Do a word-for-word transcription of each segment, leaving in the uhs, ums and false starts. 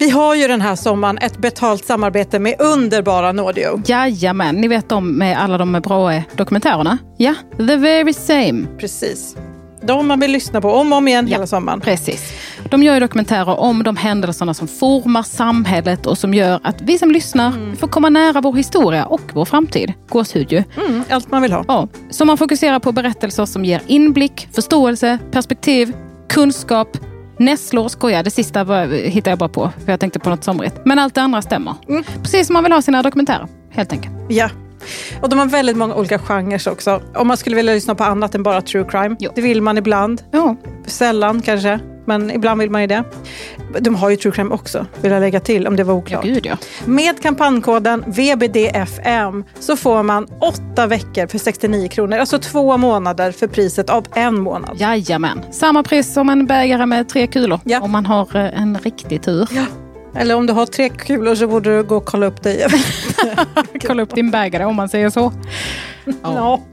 Vi har ju den här sommaren ett betalt samarbete med underbara Nordio. Jajamän, ni vet de med alla de bra dokumentärerna. Ja, the very same. Precis. De man vill lyssna på om och om igen ja, hela sommaren. Precis. De gör ju dokumentärer om de händelserna som formar samhället och som gör att vi som lyssnar mm. får komma nära vår historia och vår framtid. Gåshud ju. Mm, allt man vill ha. Ja, så man fokuserar på berättelser som ger inblick, förståelse, perspektiv, kunskap, nässlor, skoja. Det sista var, hittar jag bara på, för jag tänkte på något somrigt. Men allt det andra stämmer. Mm. Precis som man vill ha sina dokumentärer, helt enkelt. Ja. Och de har väldigt många olika genrer också. Om man skulle vilja lyssna på annat än bara true crime. Jo. Det vill man ibland. Ja. Sällan kanske. Men ibland vill man ju det. De har ju true crime också, vill jag lägga till om det var oklart. Ja, gud, ja. Med kampankoden V B D F M så får man åtta veckor för sextionio kronor. Alltså två månader för priset av en månad. Jajamän. Samma pris som en bägare med tre kulor. Ja. Om man har en riktig tur. Ja. Eller om du har tre kulor så borde du gå och kolla upp dig. Kolla upp din bägare om man säger så. Ja. Ja.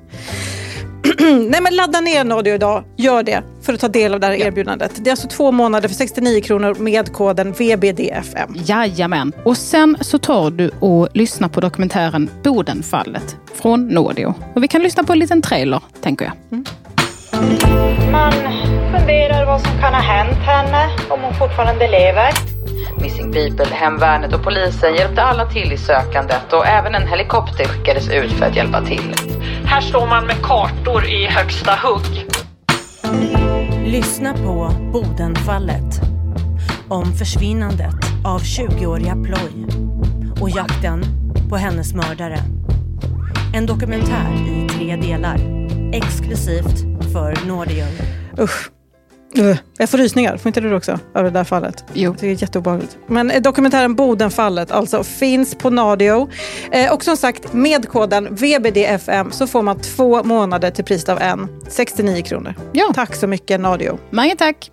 Nej, men ladda ner Nordio idag. Gör det för att ta del av det här ja. erbjudandet. Det är alltså två månader för sextionio kronor med koden V B D F M. Jajamän. Och sen så tar du och lyssnar på dokumentären Bodenfallet från Nordio. Och vi kan lyssna på en liten trailer, tänker jag. Mm. Man funderar vad som kan ha hänt henne om hon fortfarande lever. Missing People, hemvärnet och polisen hjälpte alla till i sökandet och även en helikopter skickades ut för att hjälpa till. Här står man med kartor i högsta hugg. Lyssna på Bodenfallet. Om försvinnandet av tjugoåriga Ploy och jakten på hennes mördare. En dokumentär i tre delar. Exklusivt för Nordio. Usch. Jag får rysningar, får inte du också av det där fallet? Jo. Det är jätteobehagligt. Men dokumentären Bodenfallet alltså finns på Nordio. Eh, och som sagt, med koden V B D F M så får man två månader till priset av en. sextionio kronor. Ja. Tack så mycket Nordio. Många tack.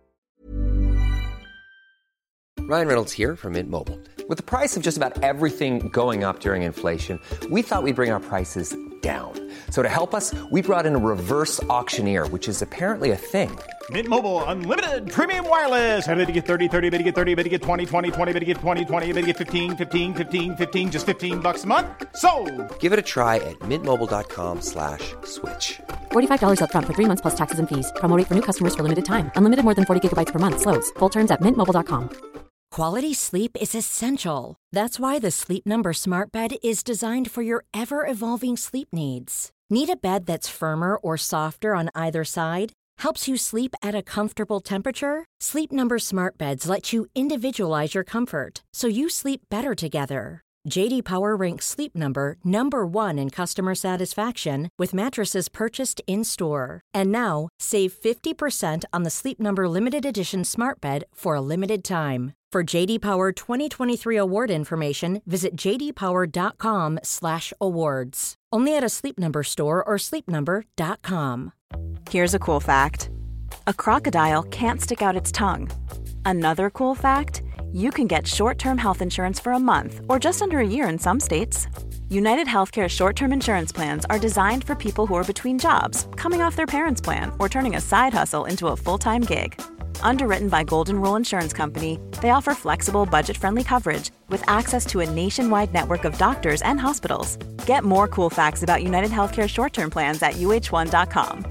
Ryan Reynolds here from Mint Mobile. With the price of just about everything going up during inflation, we thought we'd bring our prices down. So to help us, we brought in a reverse auctioneer, which is apparently a thing. Mint Mobile Unlimited Premium Wireless. How to get thirty, thirty, bit to get thirty, bit to get twenty, twenty, twenty, bit to get twenty, twenty, bit to get fifteen, fifteen, fifteen, fifteen, just fifteen bucks a month? Sold! Give it a try at mintmobile.com slash switch. forty-five dollars up front for three months plus taxes and fees. Promo rate for new customers for limited time. Unlimited more than forty gigabytes per month. Slows full terms at mint mobile dot com. Quality sleep is essential. That's why the Sleep Number Smart Bed is designed for your ever-evolving sleep needs. Need a bed that's firmer or softer on either side? Helps you sleep at a comfortable temperature? Sleep Number Smart Beds let you individualize your comfort, so you sleep better together. J D Power ranks Sleep Number number one in customer satisfaction with mattresses purchased in-store. And now, save fifty percent on the Sleep Number Limited Edition Smart Bed for a limited time. For J D Power twenty twenty-three award information, visit j d power dot com slash awards. Only at a Sleep Number store or sleep number dot com. Here's a cool fact. A crocodile can't stick out its tongue. Another cool fact, you can get short-term health insurance for a month or just under a year in some states. United Healthcare short-term insurance plans are designed for people who are between jobs, coming off their parents' plan, or turning a side hustle into a full-time gig. Underwritten by Golden Rule Insurance Company, they offer flexible, budget-friendly coverage with access to a nationwide network of doctors and hospitals. Get more cool facts about United Healthcare short-term plans at u h one dot com.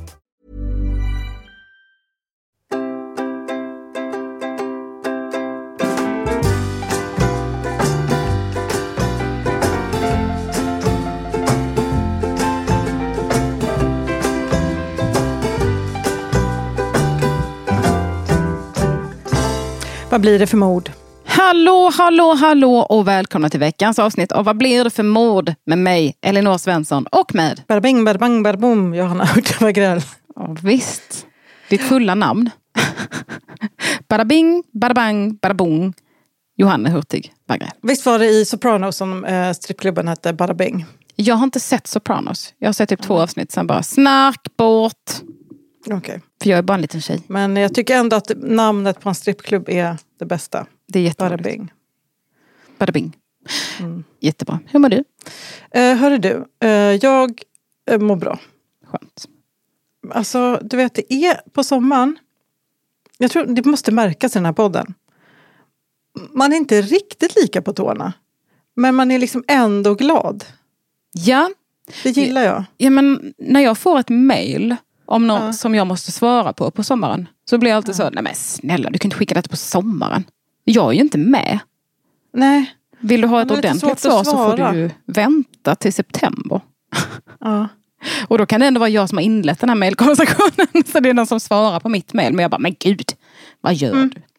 Vad blir det för mord? Hallå, hallå, hallå och välkomna till veckans avsnitt av Vad blir det för mord med mig, Elinor Svensson och med Barbing, barbang, barbom, Johanna Hurtig Wagrell. Ja, visst. Ditt fulla namn. Barabing, barbang, barbong, Johanna Hurtig Wagrell. Visst var det i Sopranos som eh, strippklubben hette Barabing? Jag har inte sett Sopranos. Jag har sett typ mm. två avsnitt sen bara snark bort. Okej. Okay. För jag är bara en liten tjej. Men jag tycker ändå att namnet på en strippklubb är det bästa. Det är jättebra. Barabing. Barabing. Mm. Jättebra. Hur mår du? Uh, hörru du, uh, jag uh, mår bra. Skönt. Alltså, du vet, det är på sommaren. Jag tror det måste märkas i den här podden. man är inte riktigt lika på tårna. Men man är liksom ändå glad. Ja. Det gillar jag. Ja, men när jag får ett mejl om något ja. som jag måste svara på på sommaren. Så blir jag alltid ja. så, nej men snälla, du kan inte skicka det på sommaren. Jag är ju inte med. Nej. Vill du ha ett ordentligt svar så får du ju vänta till september. Ja. Och då kan det ändå vara jag som har inlett den här mejlkonversationen. Så det är någon som svarar på mitt mejl. Men jag bara, men gud, vad gör mm. du?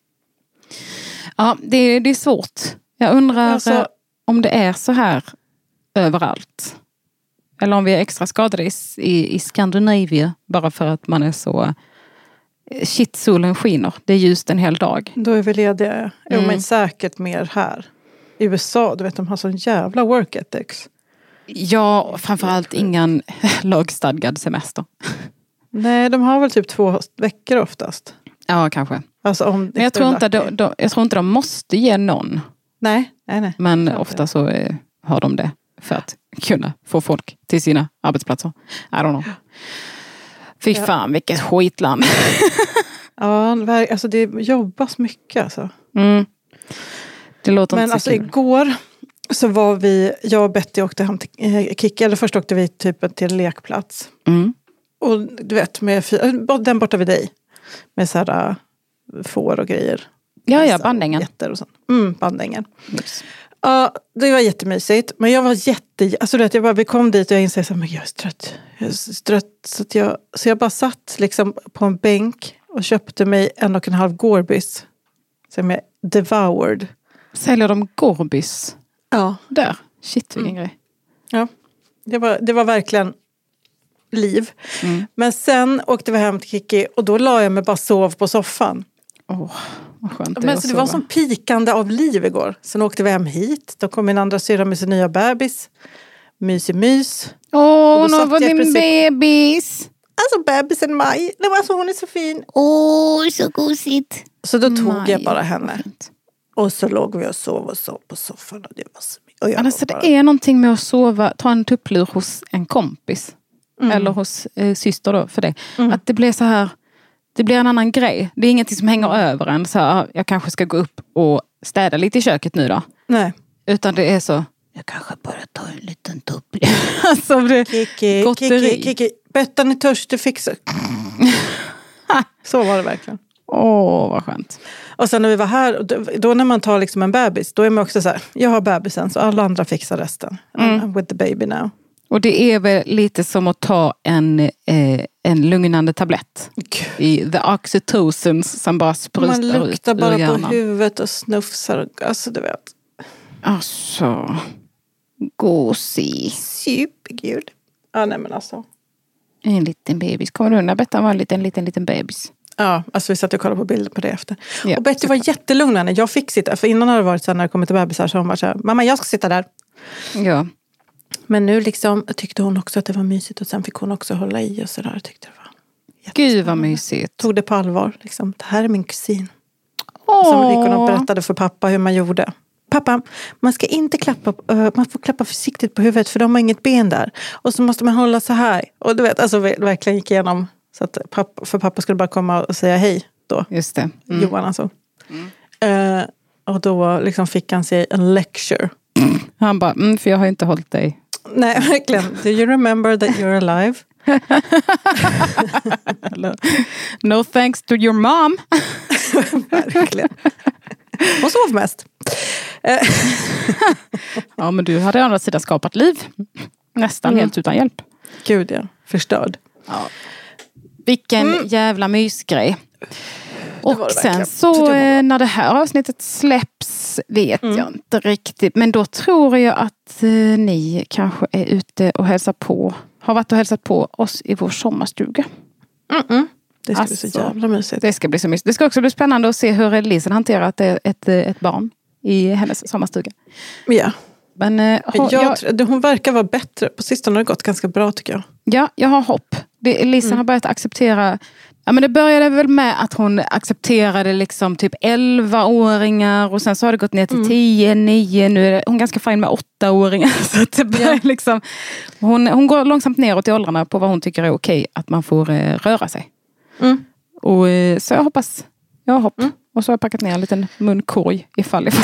Ja, det, det är svårt. Jag undrar alltså, om det är så här överallt. Eller om vi är extra skadade i, i, i Skandinavien. Bara för att man är så... Shit, solen skiner. Det är just en hel dag. Då är vi lediga. Mm. Jo, men säkert mer här. I U S A, du vet, de har sån jävla work ethics. Ja, framförallt ingen lagstadgad semester. Nej, de har väl typ två veckor oftast. Ja, kanske. Alltså om men jag tror, inte de, de, jag tror inte de måste ge någon. Nej, nej, nej. Men ofta så eh, har de det för att kunna få folk till sina arbetsplatser. I don't know. Fy ja. fan, vilket skitland. Ja, alltså det jobbas mycket alltså. Mm. Det låter men inte så alltså kul. Igår så var vi, jag och Betty åkte hem till eh, Kicki. Eller först åkte vi typ till en lekplats. Mm. Och du vet, med den borta vid dig. Med så här får och grejer. Ja, ja, Bandängen. Jätter och sånt. Mm, Bandängen. Yes. Ja, det var jättemysigt. Men jag var jätte... Alltså du vet, jag bara, vi kom dit och jag insåg att jag är trött. Jag är trött. Så, att jag, så jag bara satt liksom på en bänk och köpte mig en och en halv Gorbis. Som jag devoured. Säljer de Gorbis? Ja. Där. Shit, vilken mm. grej. Ja, det var, det var verkligen liv. Mm. Men sen åkte vi hem till Kicki och då la jag mig bara sov på soffan. Åh, oh, vad skönt det Men så det var som pikande av liv igår. Sen åkte vi hem hit. Då kom min andra syra med sin nya bebis. Mys i mys. Åh, oh, vad din princip... bebis. Alltså bebisen Maj. Nej, alltså, hon är så fin. Åh, oh, så gosigt. Så då tog Maj, jag bara henne. Och så låg vi och sov och sov på soffan. Och det var så mycket. Och jag alltså, bara... det är någonting med att sova, ta en tupplur hos en kompis. Mm. Eller hos eh, syster då, för det. Mm. Att det blir så här... Det blir en annan grej. Det är ingenting som hänger över en. Så här, jag kanske ska gå upp och städa lite i köket nu då. Nej. Utan det är så... Jag kanske bara tar en liten tupp. Alltså det Kiki, Kiki, Kiki. Bettan är törstig, fixar. Så var det verkligen. Åh, vad skönt. Och sen när vi var här, då, då när man tar liksom en bebis, då är man också så här, jag har bebisen så alla andra fixar resten. Mm. I'm with the baby now. Och det är väl lite som att ta en, eh, en lugnande tablett. I the oxytocins som bara sprutar ut. Man luktar bara på huvudet och snufsar. Alltså du vet. Alltså. Gosig. Supergud. Ja, nej men alltså. En liten bebis. Kommer du undan? Bettan var en liten, liten, liten bebis. Ja, alltså vi satt och kollade på bilder på det efter. Ja, och Betty var jättelugn när jag fick sitta. För innan har det varit så när det kommer till bebisar så hon var så här, mamma jag ska sitta där. Ja. Men nu liksom tyckte hon också att det var mysigt och sen fick hon också hålla i och sådär. Tyckte det var Gud vad mysigt. Tog det på allvar. Liksom. Det här är min kusin. Åh. Som gick hon och berättade för pappa hur man gjorde. Pappa, man ska inte klappa, uh, man får klappa försiktigt på huvudet för de har inget ben där. Och så måste man hålla så här. Och du vet, alltså verkligen gick igenom så att pappa, för pappa skulle bara komma och säga hej då. Just det. Mm. Johan alltså. Mm. Uh, och då liksom fick han sig en lecture. Mm. Han bara, mm, för jag har inte hållit dig. Nej, verkligen. Do you remember that you're alive? No thanks to your mom. Verkligen. Hon sov mest. Ja, men du hade å andra sidan skapat liv. Nästan mm. helt utan hjälp. Gud, ja. Förstörd. Ja. Vilken mm. jävla mysgrej. Och det det sen så eh, när det här avsnittet släpps vet mm. jag inte riktigt. Men då tror jag att eh, ni kanske är ute och hälsar på. Har varit och hälsat på oss i vår sommarstuga. Mm-mm. Det ska alltså, bli så jävla mysigt. Det ska bli så mysigt. Det ska också bli spännande att se hur Elisen hanterar ett, ett, ett barn i hennes sommarstuga. Ja. Men, eh, hon, jag, jag, hon verkar vara bättre. På sistone har det gått ganska bra tycker jag. Ja, jag har hopp. Det, Elisen mm. har börjat acceptera... Ja, men det började väl med att hon accepterade liksom typ elva-åringar och sen så har det gått ner till mm. tio, nio, nu är hon ganska fin med åtta-åringar. Så att det börjar yeah. liksom, hon, hon går långsamt neråt i åldrarna på vad hon tycker är okej att man får eh, röra sig. Mm. Och, så jag hoppas, jag har hopp. Mm. Och så har jag packat ner en liten munkorg ifall ifall.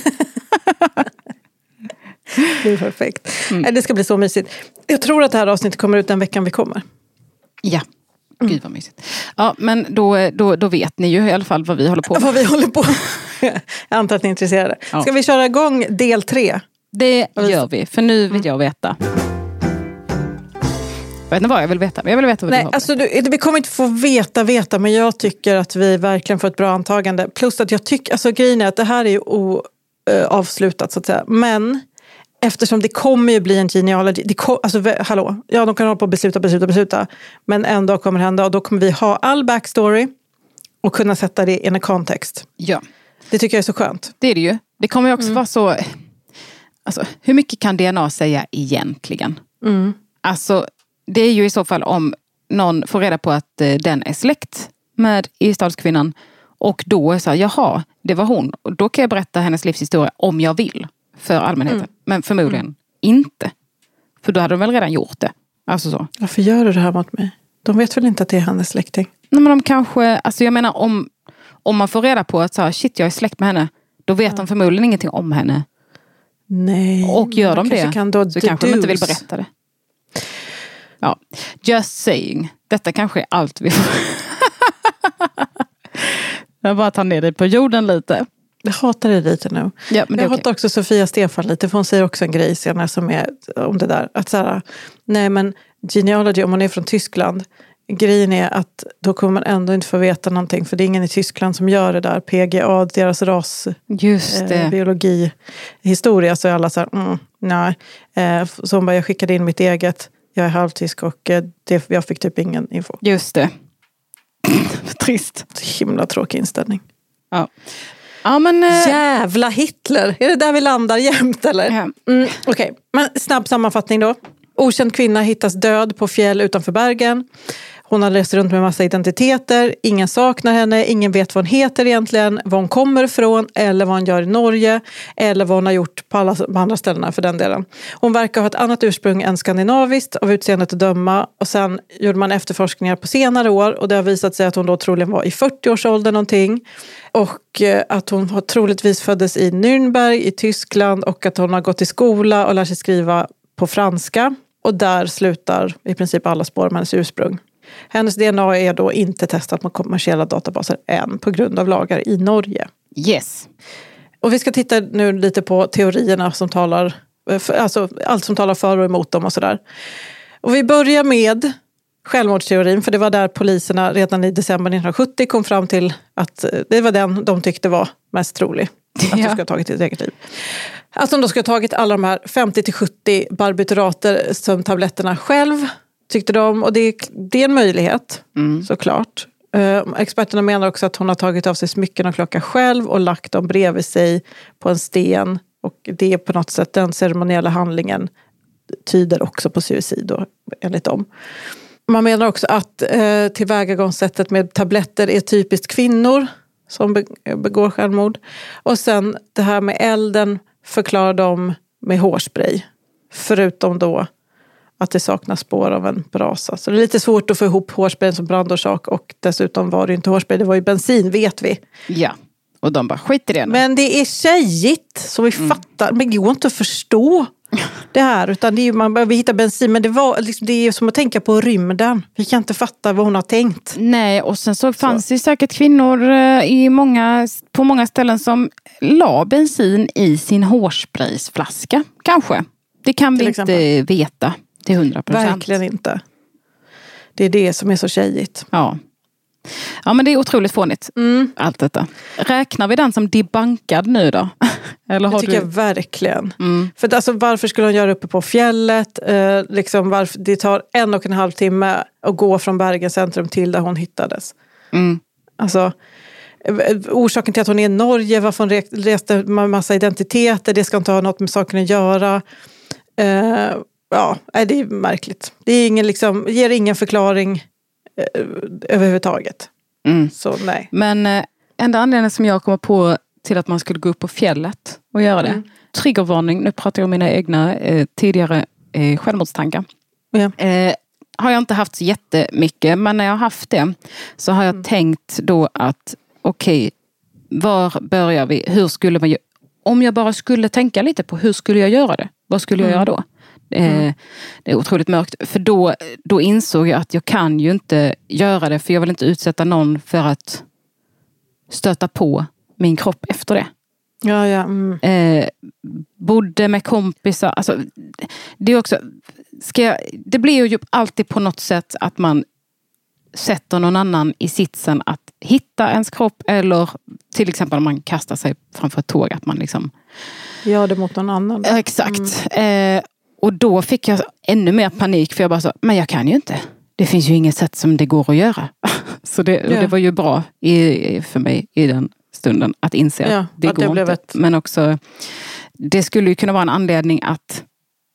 Det är perfekt. Mm. Det ska bli så mysigt. Jag tror att det här avsnittet kommer ut den veckan vi kommer. Ja, gud vad mysigt. Ja, men då, då, då vet ni ju i alla fall vad vi håller på med. Vad vi håller på. Jag antar att ni är intresserade. Ja. Ska vi köra igång del tre? Det gör vi, för nu vill jag veta. Jag vet inte vad jag vill veta, men jag vill veta vad Nej, du har. alltså du, vi kommer inte få veta, veta, men jag tycker att vi verkligen får ett bra antagande. Plus att jag tycker, alltså grejen är att det här är ju oavslutat så att säga. Men eftersom det kommer ju bli en genealogy, det kom, alltså hallå, ja de kan hålla på att besluta, besluta, besluta. Men en dag kommer det hända och då kommer vi ha all backstory och kunna sätta det i en kontext. Ja. Det tycker jag är så skönt. Det är det ju. Det kommer ju också Mm. vara så... Alltså, hur mycket kan D N A säga egentligen? Mm. Alltså, det är ju i så fall om någon får reda på att eh, den är släkt med Isdalskvinnan. Och då är så här, jaha, det var hon. Och då kan jag berätta hennes livshistoria om jag vill för allmänheten. Mm. Men förmodligen Mm. inte. För då hade de väl redan gjort det. Alltså så. Varför gör du det här mot mig? De vet väl inte att det är hennes släkting? Nej, men de kanske... Alltså jag menar, om, om man får reda på att så här, shit, jag är släkt med henne. Då vet Ja. de förmodligen ingenting om henne. Nej. Och gör de kanske det kan då så kanske de inte vill deduce. berätta det. Ja, just saying. Detta kanske är allt vi får. Jag bara tar ner dig på jorden lite. Jag hatar det lite nu. Ja, men det är jag hatar okej. också Sofia Stefan lite, för hon säger också en grej senare som är om det där. Att så här, nej men genealogy, om man är från Tyskland, grejen är att då kommer man ändå inte få veta någonting, för det är ingen i Tyskland som gör det där. P G A, deras ras, Just det. eh, biologi, historia, så är alla så här, mm, nej. Eh, så hon bara, jag skickade in mitt eget, jag är halvtysk och eh, det, jag fick typ ingen info. Just det. Trist. Så himla tråkig inställning. Ja. Ja, men... Eh, Jävla Hitler! Är det där vi landar jämt eller? Ja. Mm, Okej, okay. Men snabb sammanfattning då. Okänd kvinna hittas död på fjäll utanför Bergen. Hon har rest runt med massa identiteter. Ingen saknar henne. Ingen vet vad hon heter egentligen. Var hon kommer ifrån. Eller vad hon gör i Norge. Eller vad hon har gjort på alla på andra ställena för den delen. Hon verkar ha ett annat ursprung än skandinaviskt av utseendet att döma. Och sen gjorde man efterforskningar på senare år. Och det har visat sig att hon då troligen var i fyrtio-årsåldern någonting. Och att hon troligtvis föddes i Nürnberg i Tyskland. Och att hon har gått i skola och lär sig skriva på franska. Och där slutar i princip alla spår om hennes ursprung. Hennes D N A är då inte testat mot kommersiella databaser än på grund av lagar i Norge. Yes. Och vi ska titta nu lite på teorierna som talar, alltså allt som talar för och emot dem och sådär. Och vi börjar med självmordsteorin, för det var där poliserna redan i december nittonhundrasjuttio kom fram till att det var den de tyckte var mest trolig. Att Ja. de skulle ha tagit sitt eget liv. Att de då skulle ha tagit alla de här femtio till sjuttio barbiturater som tabletterna själv tyckte de. Och det, det är en möjlighet, Mm. såklart. Uh, experterna menar också att hon har tagit av sig smycken och klocka själv och lagt dem bredvid sig på en sten. Och det är på något sätt, den ceremoniella handlingen tyder också på suicid då, enligt dem. Man menar också att uh, tillvägagångssättet med tabletter är typiskt kvinnor som begår självmord. Och sen det här med elden förklarar de med hårspray. Förutom då att det saknas spår av en brasa. Så det är lite svårt att få ihop hårsprayen som brandorsak. Och dessutom var det inte hårspray, det var ju bensin, vet vi. Ja, och de bara skit i det nu. Men det är tjejigt, så vi mm. fattar. Men det går inte att förstå det här. Utan det är ju, man behöver hitta bensin. Men det, var, liksom, det är som att tänka på rymden. Vi kan inte fatta vad hon har tänkt. Nej, och sen så fanns det säkert kvinnor i många, på många ställen som la bensin i sin hårspraysflaska. Kanske. Det kan vi inte veta till hundra procent. Verkligen inte. Det är det som är så tjejigt. Ja. Ja, men det är otroligt fånigt. Mm. Allt detta. Räknar vi den som debunkad nu då? Eller har det tycker du... jag verkligen. Mm. För att, alltså, varför skulle hon göra uppe på fjället? Eh, liksom, varför, det tar en och en halv timme att gå från Bergens centrum till där hon hittades. Mm. Alltså, orsaken till att hon är i Norge, varför hon reste med massa identiteter, det ska inte ha något med saken att göra. Eh, ja, det är märkligt. Det är ingen, liksom, ger ingen förklaring eh, överhuvudtaget. Mm. Så nej. Men eh, enda anledningen som jag kommer på till att man skulle gå upp på fjället och göra det. Mm. Triggervarning, nu pratar jag om mina egna eh, tidigare eh, självmordstankar. Ja. Eh, har jag inte haft så jättemycket, men när jag har haft det så har jag mm. tänkt då att okej, var börjar vi? Hur skulle man göra? Om jag bara skulle tänka lite på hur skulle jag göra det? Vad skulle jag mm. göra då? Mm. Eh, det är otroligt mörkt. För då, då insåg jag att jag kan ju inte göra det. För jag vill inte utsätta någon för att stöta på min kropp efter det. Ja, ja. Mm. Eh, bodde med kompisar. Alltså, det är också... Ska jag, det blir ju alltid på något sätt att man sätter någon annan i sitsen att hitta ens kropp. Eller till exempel om man kastar sig framför ett tåg. Att man liksom... Gör det mot någon annan. Exakt. Mm. Eh, och då fick jag ännu mer panik. För jag bara sa, men jag kan ju inte. Det finns ju inget sätt som det går att göra. Så det, ja. det var ju bra i, för mig i den stunden att inse ja, att det att går det blev inte. Ett... Men också, det skulle ju kunna vara en anledning att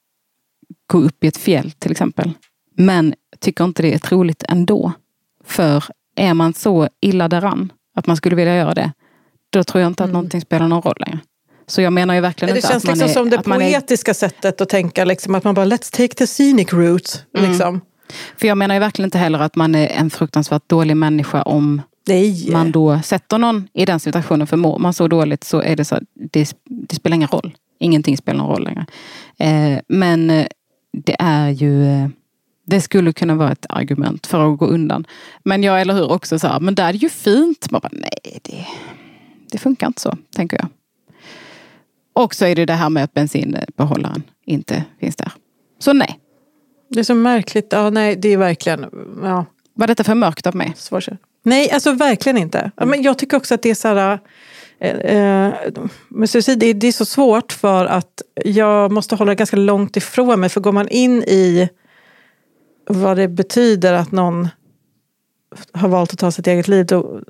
gå upp i ett fjäll till exempel. Men jag tycker inte det är troligt ändå. För är man så illa däran att man skulle vilja göra det, då tror jag inte att mm. någonting spelar någon roll längre. Så jag menar ju verkligen det inte att man liksom är... som det man poetiska är... sättet att tänka liksom, att man bara let's take the scenic route. Mm. Liksom. För jag menar ju verkligen inte heller att man är en fruktansvärt dålig människa om Nej. man då sätter någon i den situationen. För mår man så dåligt så är det så att det, det spelar ingen roll. Ingenting spelar någon roll längre. Eh, men det är ju... Det skulle kunna vara ett argument för att gå undan. Men jag, eller hur, också så här, men där är det ju fint. Man bara, nej, det, det funkar inte så, tänker jag. Och så är det det här med att bensinbehållaren inte finns där. Så nej. Det är så märkligt. Ja, nej, det är verkligen... Ja. Var detta för mörkt av mig? Svårt. Nej, alltså verkligen inte. Mm. Men jag tycker också att det är så här... Eh, med suicid, det, det är så svårt för att jag måste hålla ganska långt ifrån mig. För går man in i vad det betyder att någon har valt att ta sitt eget liv, då,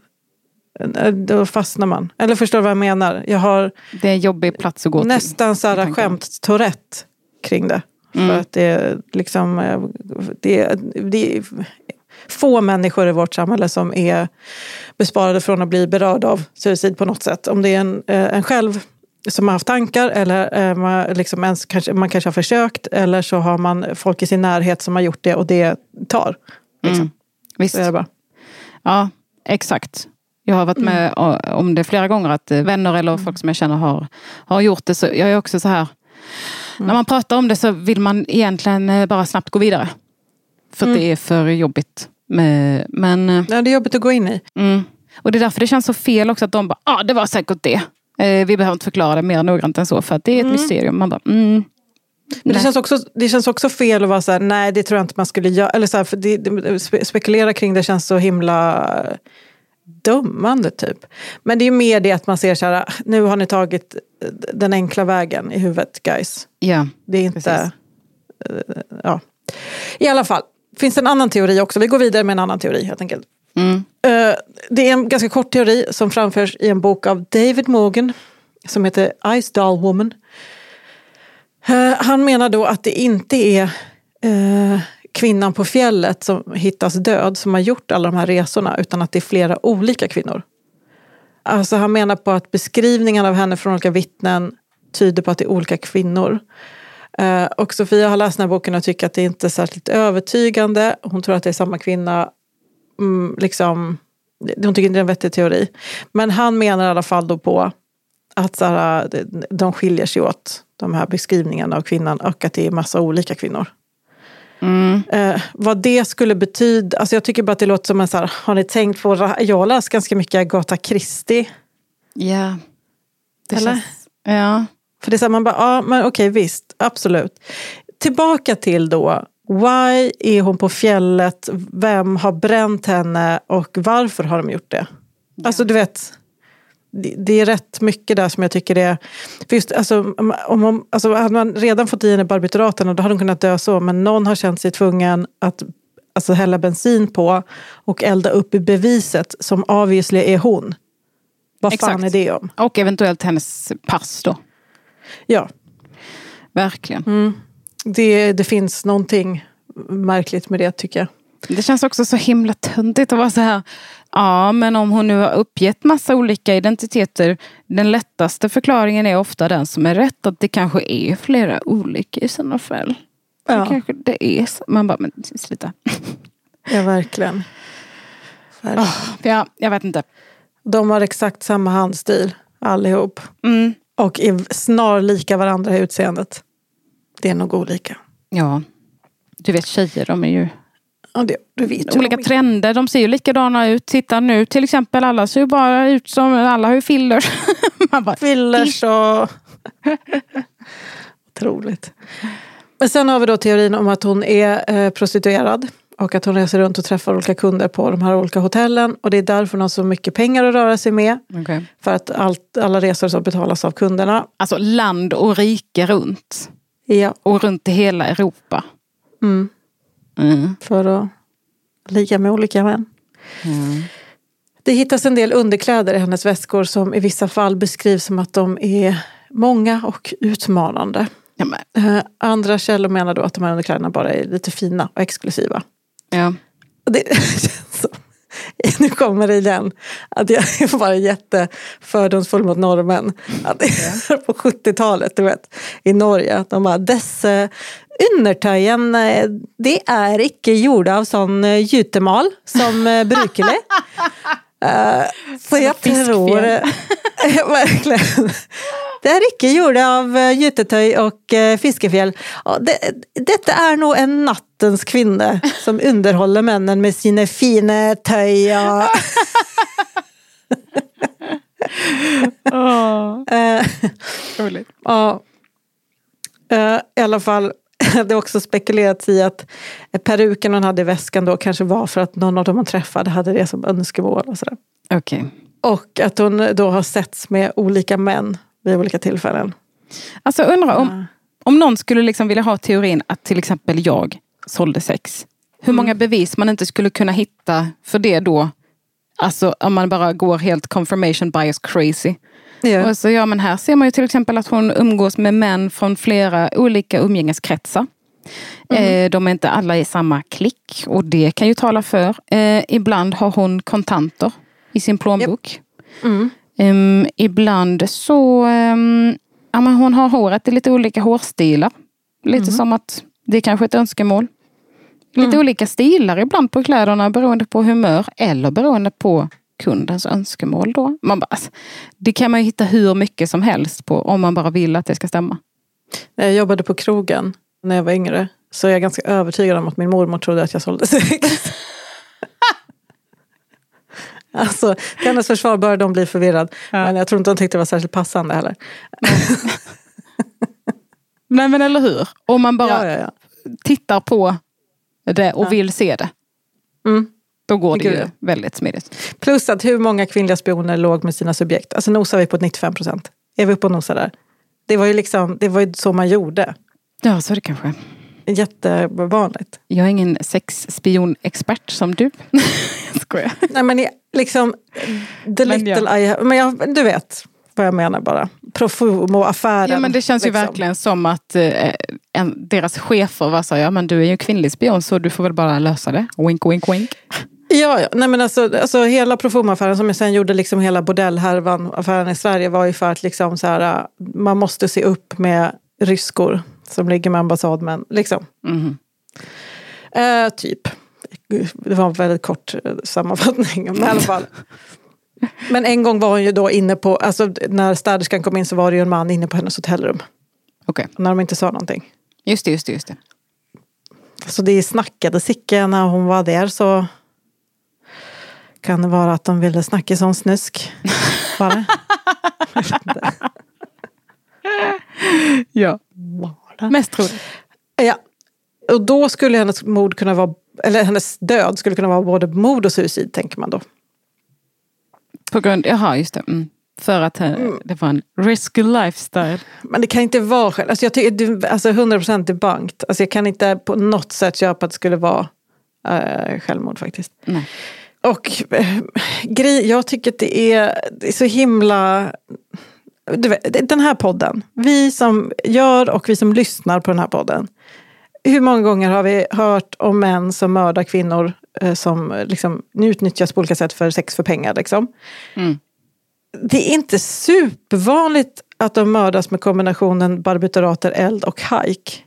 då fastnar man. Eller förstår vad jag menar? Jag har det är en jobbig plats att gå till. Nästan så här skämt-torrett kring det. Mm. För att det är liksom det, det är få människor i vårt samhälle som är besparade från att bli berörd av suicid på något sätt. Om det är en, en själv som har haft tankar eller man, liksom ens, kanske, man kanske har försökt eller så har man folk i sin närhet som har gjort det och det tar. Liksom. Mm. Visst. Så är det bara. Ja, exakt. Jag har varit med mm. om det flera gånger att vänner eller mm. folk som jag känner har, har gjort det. Så jag är också så här, mm. när man pratar om det så vill man egentligen bara snabbt gå vidare. För mm. det är för jobbigt. Men, men, ja, det är jobbigt att gå in i. Mm. Och det är därför det känns så fel också att de bara, ja ah, det var säkert det. Eh, vi behöver inte förklara det mer noggrant än så. För att det är ett mm. mysterium. Man bara, mm. Men det känns, också, det känns också fel att vara så här, nej det tror jag inte man skulle göra. Eller så här, för det, det, spekulera kring det känns så himla dömande typ. Men det är ju mer det att man ser så här, nu har ni tagit den enkla vägen i huvudet, guys. Ja, det är inte... Uh, ja. I alla fall, finns det en annan teori också. Vi går vidare med en annan teori helt enkelt. Mm. Uh, det är en ganska kort teori som framförs i en bok av David Morgan som heter Ice Doll Woman. Uh, han menar då att det inte är uh, kvinnan på fjället som hittas död som har gjort alla de här resorna utan att det är flera olika kvinnor. Alltså han menar på att beskrivningen av henne från olika vittnen tyder på att det är olika kvinnor. Uh, och Sofia har läst den här boken och tycker att det inte är särskilt övertygande. Hon tror att det är samma kvinna. Mm, liksom, hon tycker inte det är en vettig teori. Men han menar i alla fall då på att så här, de skiljer sig åt, de här beskrivningarna av kvinnan, och att det är massa olika kvinnor. Mm. Uh, vad det skulle betyda, alltså jag tycker bara att det låter som en så här, har ni tänkt på, jag har läst ganska mycket Agatha Christie. Ja. Det Eller? Känns, ja. För det är så här, man bara, ja men okej visst, absolut. Tillbaka till då, why är hon på fjället, vem har bränt henne och varför har de gjort det? Ja. Alltså du vet, det, det är rätt mycket där som jag tycker det är, för just, alltså, om hon, alltså hade man redan fått i henne barbituraten och då hade hon kunnat dö så, men någon har känt sig tvungen att alltså, hälla bensin på och elda upp i beviset som obviously är hon. Vad Exakt. Fan är det om? Och eventuellt hennes pass då. Ja. Verkligen. Mm. Det, det finns någonting märkligt med det tycker jag. Det känns också så himla töntigt att vara så här. Ja, men om hon nu har uppgett massa olika identiteter. Den lättaste förklaringen är ofta den som är rätt. Att det kanske är flera olika i sådana fall. Ja. Det kanske det är så. Man bara, men sluta. Ja, verkligen. Oh, ja, jag vet inte. De har exakt samma handstil, allihop. Mm. Och är snarlika varandra i utseendet. Det är nog olika. Ja, du vet tjejer, de är ju... Ja, det, du vet olika de trender, de ser ju likadana ut. Titta nu, till exempel alla ser ju bara ut som, alla har ju fillers. Man bara, fillers och... Otroligt. Men sen har vi då teorin om att hon är eh, prostituerad. Och att hon reser runt och träffar olika kunder på de här olika hotellen. Och det är därför hon har så mycket pengar att röra sig med. Okay. För att allt, alla resor så betalas av kunderna. Alltså land och rike runt. Ja. Och runt i hela Europa. Mm. Mm. För att ligga med olika män. Mm. Det hittas en del underkläder i hennes väskor som i vissa fall beskrivs som att de är många och utmanande. Ja, men. Uh, andra källor menar då att de här underkläderna bara är lite fina och exklusiva. Ja. Det känns som, nu kommer det igen, att jag är bara jättefördomsfull mot norrmän. Att det är på sjuttiotalet, du vet, i Norge. De bara, dessa undertöjen, det är inte gjorda av sån jutemal som brukele. Uh, så jag tror verkligen det är inte gjorda av jutetöj och uh, fiskefjäll. Och det, detta är nog en nattens kvinna som underhåller männen med sina fina töj och... oh. uh, Roligt. Ja. Uh, I alla fall, det är också spekulerat i att peruken hon hade i väskan då kanske var för att någon av dem hon träffade hade det som önskemål och sådär. Okej. Okay. Och att hon då har setts med olika män vid olika tillfällen. Alltså undrar om, ja. om någon skulle liksom vilja ha teorin att till exempel jag sålde sex. Hur mm. många bevis man inte skulle kunna hitta för det då. Alltså om man bara går helt confirmation bias crazy. Ja. Och så, ja, men här ser man ju till exempel att hon umgås med män från flera olika umgängeskretsar. Mm. Eh, de är inte alla i samma klick och det kan ju tala för. Eh, ibland har hon kontanter i sin plånbok. Yep. Mm. Um, ibland så um, ja, men hon har håret i lite olika hårstilar. Lite mm. som att det är kanske ett önskemål. Lite mm. olika stilar ibland på kläderna beroende på humör eller beroende på kundens önskemål då. Man bara, det kan man ju hitta hur mycket som helst på om man bara vill att det ska stämma. När jag jobbade på krogen när jag var yngre så är jag ganska övertygad om att min mormor trodde att jag sålde sex. Alltså, till hennes försvar började de bli förvirrad. Ja. Men jag tror inte de tyckte det var särskilt passande heller. Nej, men eller hur? Om man bara ja, ja, ja. tittar på det och ja. vill se det. Mm. Då går det ju det. väldigt smidigt. Plus att hur många kvinnliga spioner låg med sina subjekt. Alltså nosar vi på nittiofem procent. Är vi uppe och nosar där? Det var ju liksom, det var ju så man gjorde. Ja, så är det kanske. Jättevanligt. Jag är ingen sexspionexpert som du. Jag skojar. Nej, men liksom the men little ja. I have, men jag, du vet vad jag menar bara. Profumo-affären. Ja, men det känns liksom. ju verkligen som att eh, en, deras chefer var så, ja men du är ju kvinnlig spion så du får väl bara lösa det. Wink, wink, wink. Ja, ja. Nej, men alltså, alltså hela Profumo-affären som jag sen gjorde liksom hela bordellhärvan-affären i Sverige var ju för att liksom så här, man måste se upp med ryskor som ligger med ambassadmän, liksom. Mm. Eh, typ. Det var en väldigt kort sammanfattning, men i alla fall. Men en gång var hon ju då inne på, alltså när städerskan kom in så var det ju en man inne på hennes hotellrum. Okej. Okay. När de inte sa någonting. Just det, just det, just det. Så det snackade Sicke när hon var där så kan det vara att de ville snacka som snusk. Var det? Ja. Mest troligt. Ja. Och då skulle hennes mord kunna vara, eller hennes död skulle kunna vara både mord och suicid, tänker man då. På grund, jaha, just det. Mm. För att mm. det var en risky lifestyle. Men det kan inte vara själv. Alltså jag tycker, alltså hundra procent debunked. Alltså jag kan inte på något sätt köpa att det skulle vara äh, självmord faktiskt. Nej. Och äh, grej, jag tycker att det är, det är så himla... Du vet, den här podden. Vi som gör och vi som lyssnar på den här podden. Hur många gånger har vi hört om män som mördar kvinnor eh, som liksom utnyttjas på olika sätt för sex för pengar liksom. Mm. Det är inte supervanligt att de mördas med kombinationen barbiturater, eld och hajk.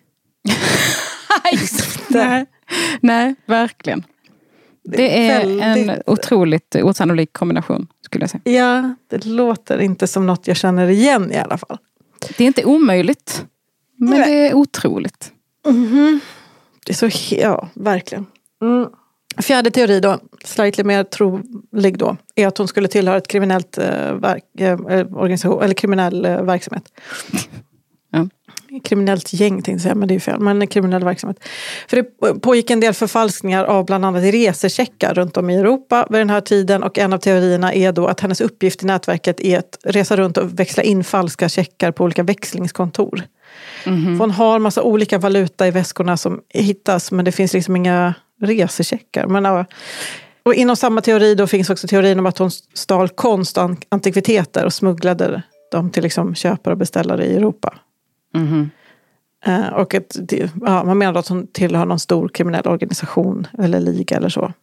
Nej. Nej, verkligen. Det är, det är väldigt... en otroligt osannolik kombination, skulle jag säga. Ja, det låter inte som något jag känner igen i alla fall. Det är inte omöjligt, men Nej. det är otroligt. Mm-hmm. Det är så, ja, verkligen. Mm. Fjärde teori då, slightly mer trolig då, är att hon skulle tillhöra ett kriminellt eh, verk, eh, organisation, eller kriminell eh, verksamhet. Ja. Kriminellt gäng tänkte jag säga, men det är fel. Men en kriminell verksamhet. För det pågick en del förfalskningar av bland annat resecheckar runt om i Europa vid den här tiden. Och en av teorierna är då att hennes uppgift i nätverket är att resa runt och växla in falska checkar på olika växlingskontor. Mm-hmm. Hon har massa olika valuta i väskorna som hittas, men det finns liksom inga resecheckar. Men, ja. Och inom samma teori då finns också teorin om att hon stal konst och antikviteter och smugglade dem till liksom köpare och beställare i Europa. Mm-hmm. Uh, och ett, ja, man menar att hon tillhör någon stor kriminell organisation eller liga eller så.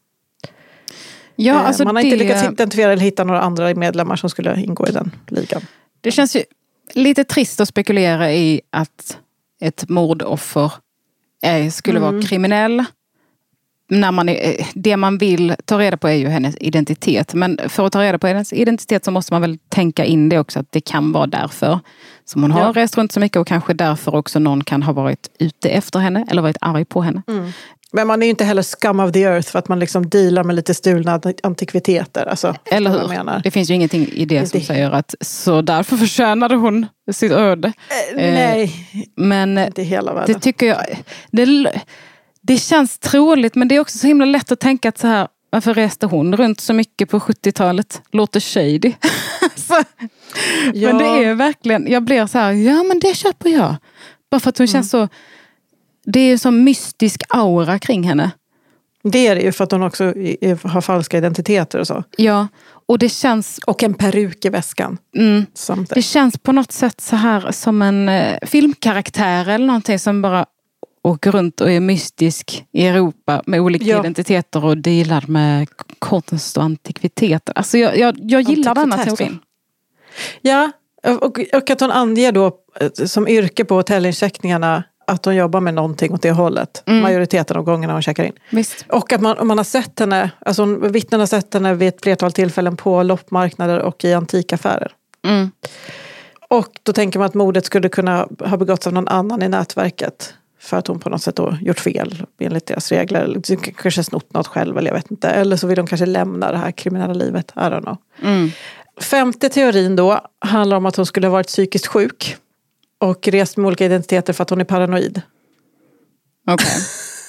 Ja, uh, alltså man har det... inte lyckats identifiera eller hitta några andra medlemmar som skulle ingå i den ligan. Det känns ju lite trist att spekulera i att ett mordoffer är, skulle mm. vara kriminell. När man är, det man vill ta reda på är ju hennes identitet. Men för att ta reda på hennes identitet så måste man väl tänka in det också. Att det kan vara därför som hon har ja. rest runt så mycket. Och kanske därför också någon kan ha varit ute efter henne. Eller varit arg på henne. Mm. Men man är ju inte heller scum of the earth för att man liksom dealar med lite stulna antikviteter. Alltså, eller hur? Menar. Det finns ju ingenting i det, det som säger att så därför förtjänade hon sitt öde. Äh, nej, eh, men inte hela världen. Det tycker jag... Det, Det känns troligt, men det är också så himla lätt att tänka att så här, varför reste hon runt så mycket på sjuttiotalet? Låter shady. så, ja. Men det är verkligen, jag blir så här, ja men det köper jag. Bara för att hon mm. känns så, det är en sån mystisk aura kring henne. Det är det ju för att hon också har falska identiteter och så. Ja, och det känns... Och en peruk i väskan. Mm, det känns på något sätt så här som en eh, filmkaraktär eller någonting som bara... åker runt och är mystisk i Europa med olika ja. identiteter och dealar med konst och antikviteter. Alltså jag, jag, jag gillar denna teorin. Ja, och, och att hon anger då som yrke på hotellincheckningarna att hon jobbar med någonting åt det hållet. Mm. Majoriteten av gångerna hon checkar in. Visst. Och att man, man har sett henne, alltså vittnen har sett henne vid ett flertal tillfällen på loppmarknader och i antikaffärer. Mm. Och då tänker man att mordet skulle kunna ha begåtts av någon annan i nätverket. För att hon på något sätt då gjort fel enligt deras regler. Eller kanske snott något själv, eller jag vet inte. Eller så vill de kanske lämna det här kriminella livet. I don't know. Mm. Femte teorin då handlar om att hon skulle ha varit psykiskt sjuk. Och rest med olika identiteter för att hon är paranoid. Okej. Okay.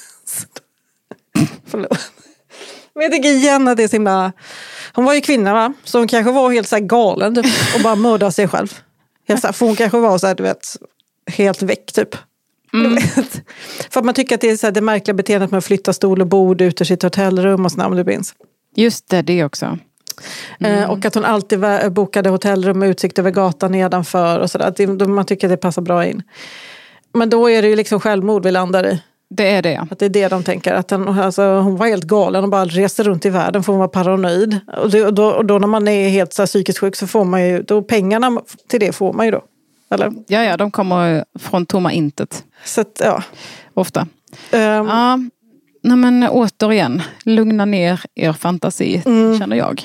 Förlåt. Men jag tycker igen att det är så himla... Hon var ju kvinna, va? Så hon kanske var helt så här galen typ, och bara mördade sig själv. Helt så här, för hon kanske var så här, du vet, helt väck typ. Mm. För att man tycker att det är så här, det märkliga beteendet med att flytta stol och bord ut ur sitt hotellrum och sådär, om du minns. Just det, det också. Mm. Eh, och att hon alltid bokade hotellrum med utsikt över gatan nedanför och sådär. Man tycker att det passar bra in. Men då är det ju liksom självmord vi landar i. Det är det, ja. Att det är det de tänker. Att hon, alltså, hon var helt galen och bara reser runt i världen för hon var paranoid. Och, det, och, då, och då när man är helt så här, psykiskt sjuk så får man ju, då pengarna till det får man ju då. Eller? Ja, ja, de kommer från tomma intet. Så att, ja. Ofta. Um, ja, nej men återigen, lugna ner er fantasi, mm. känner jag.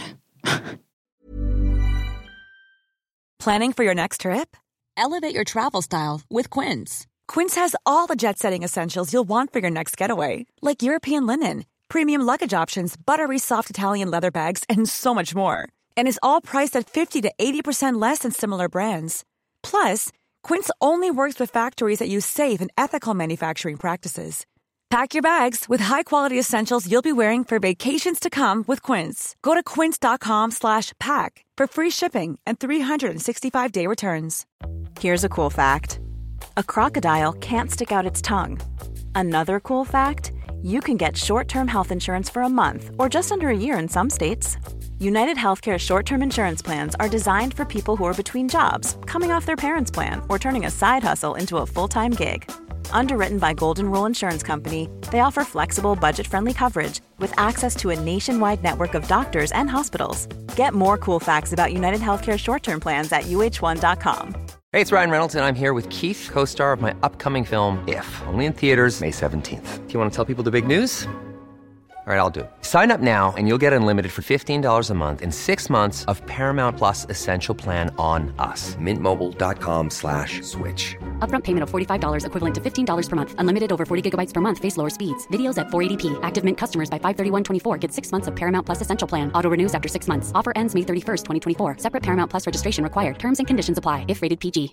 Planning for your next trip? Elevate your travel style with Quince. Quince has all the jet-setting essentials you'll want for your next getaway. Like European linen, premium luggage options, buttery soft Italian leather bags, and so much more. And is all priced at fifty to eighty percent less than similar brands. Plus, Quince only works with factories that use safe and ethical manufacturing practices. Pack your bags with high-quality essentials you'll be wearing for vacations to come with Quince. Go to quince.com slash pack for free shipping and three sixty-five day returns. Here's a cool fact. A crocodile can't stick out its tongue. Another cool fact, you can get short-term health insurance for a month or just under a year in some states. United Healthcare short-term insurance plans are designed for people who are between jobs, coming off their parents' plan, or turning a side hustle into a full-time gig. Underwritten by Golden Rule Insurance Company, they offer flexible, budget-friendly coverage with access to a nationwide network of doctors and hospitals. Get more cool facts about United Healthcare short-term plans at U H one dot com. Hey, it's Ryan Reynolds, and I'm here with Keith, co-star of my upcoming film, If, only in theaters May seventeenth. Do you want to tell people the big news? All right, I'll do it. Sign up now and you'll get unlimited for fifteen dollars a month and six months of Paramount Plus Essential Plan on us. Mint Mobile dot com slash switch. Upfront payment of forty-five dollars equivalent to fifteen dollars per month. Unlimited over forty gigabytes per month. Face lower speeds. Videos at four eighty p. Active Mint customers by five thirty-one twenty-four get six months of Paramount Plus Essential Plan. Auto renews after six months. Offer ends May thirty-first, twenty twenty-four. Separate Paramount Plus registration required. Terms and conditions apply if rated P G.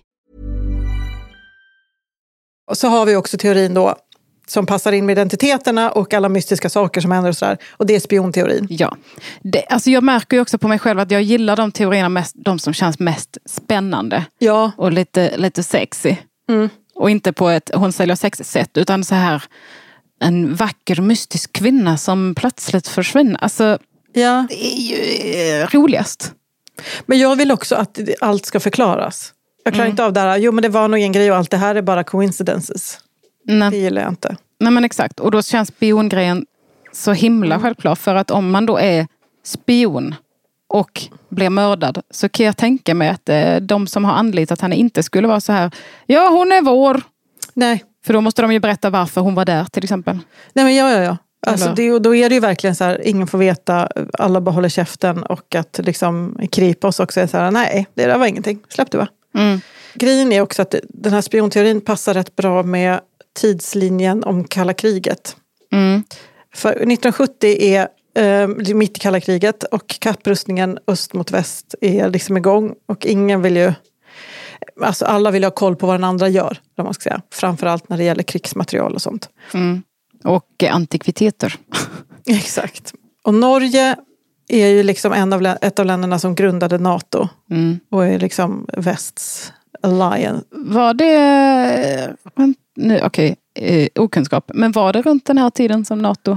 Och så har vi också teorin då som passar in med identiteterna och alla mystiska saker som händer och sådär. Och det är spionteorin. Ja. Det, alltså jag märker ju också på mig själv att jag gillar de teorierna mest, de som känns mest spännande. Ja. Och lite, lite sexy. Mm. Och inte på ett hon säljer sexigt sätt, utan så här en vacker mystisk kvinna som plötsligt försvinner. Alltså, ja. Det är ju roligast. Men jag vill också att allt ska förklaras. Jag klarar Mm. inte av det här. Jo, men det var nog en grej och allt det här är bara coincidences. Nej. Det gillar jag inte. Nej, men exakt. Och då känns spiongrejen så himla Mm. självklar. För att om man då är spion och blir mördad, så kan jag tänka mig att eh, de som har anlitat henne inte skulle vara så här: ja, hon är vår. Nej. För då måste de ju berätta varför hon var där, till exempel. Nej, men ja, ja, ja. Alltså Eller? det, då är det ju verkligen så här, ingen får veta, alla bara håller käften, och att liksom krypa oss också är så här: nej, det där var ingenting, släpp du va? Mm. Grejen är också att den här spionteorin passar rätt bra med tidslinjen om kalla kriget. Mm. För nittonhundrasjuttio är eh, mitt i kalla kriget och kapprustningen öst mot väst är liksom igång, och ingen vill ju, alltså alla vill ha koll på vad den andra gör, vad man ska säga. Framförallt när det gäller krigsmaterial och sånt. Mm. Och eh, antikviteter. Exakt. Och Norge är ju liksom en av, ett av länderna som grundade NATO. Mm. Och är liksom västs alliance. Var det... Nu, okej, okay, eh, okunskap. Men var det runt den här tiden som NATO...